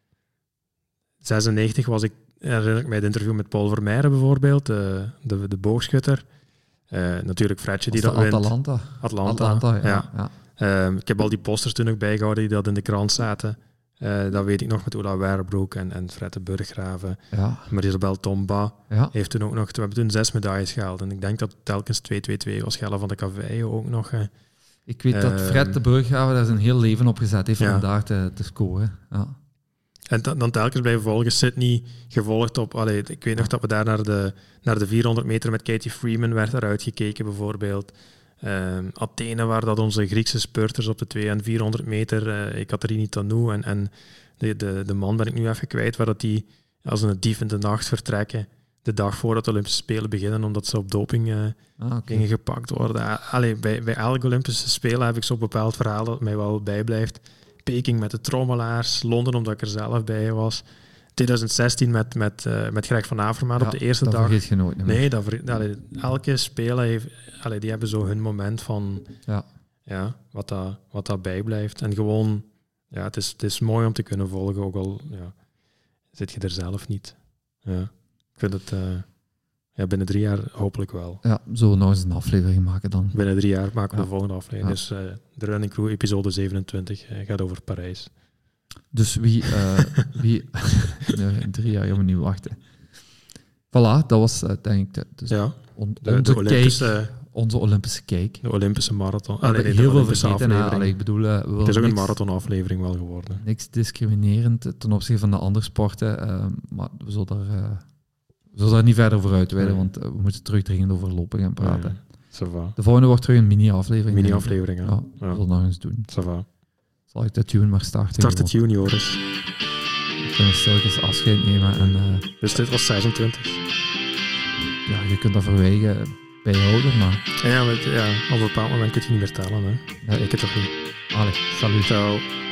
96 was ik... Herinner ik mij het interview met Paul Vermeijren bijvoorbeeld, de boogschutter. Natuurlijk Fredje die dat wint. Atlanta, ja. Ik heb al die posters toen nog bijgehouden die dat in de krant zaten. Dat weet ik nog met Ola Werbroek en Fred de Burggraven. Ja. Maar Isabel Tomba heeft toen ook nog... We hebben toen 6 medailles gehaald. En ik denk dat het telkens 2-2-2 was. Gelle van de Caveille ook nog. Ik weet dat Fred de Burggraven daar zijn heel leven op gezet heeft om daar te scoren. Ja. En dan telkens blijven volgen. Sydney gevolgd op... ik weet nog dat we daar naar de 400 meter met Katie Freeman werd eruit gekeken, bijvoorbeeld. Athene, waar dat onze Griekse spurters op de 200 en 400 meter... Ekaterini Tanou en de man ben ik nu even kwijt, waar dat die als een dief in de nacht vertrekken. De dag voordat de Olympische Spelen beginnen, omdat ze op doping gingen gepakt worden. Bij elke Olympische Spelen heb ik zo'n bepaald verhaal dat mij wel bijblijft. Peking met de trommelaars, Londen omdat ik er zelf bij was. 2016 met Greg van Avermaat op de eerste dag. Dat vergeet je nooit meer. Nee, elke Spelen heeft... die hebben zo hun moment van... Ja, wat dat bijblijft. En gewoon... Ja, het is mooi om te kunnen volgen, ook al zit je er zelf niet. Ja. Ik vind het... binnen 3 jaar hopelijk wel. Ja, zullen we nog eens een aflevering maken dan? Binnen 3 jaar maken we de volgende aflevering. Ja. Dus de Running Crew episode 27 gaat over Parijs. Dus wie... nee, 3 jaar gaan we niet wachten. Voilà, dat was denk ik... Dus onze Olympische kijk. De Olympische marathon. Heel veel vergeten. Ik bedoel, het is ook een marathonaflevering wel geworden. Niks discriminerend ten opzichte van de andere sporten. Maar we zullen daar niet verder over uitweiden, want we moeten terug dringend over lopen gaan praten. De volgende wordt terug een mini-aflevering. Mini-aflevering, ja. We zullen nog eens doen. Zal ik de tune maar starten? Start de tune, Joris. We kunnen stilletjes afscheid nemen. Dus dit was 26. Ja, je kunt dat verwijgen bijhouden, maar... Ja, op een bepaald moment kun je niet meer tellen. Hè? Ja, ik het toch niet. Allee, salut. Ciao.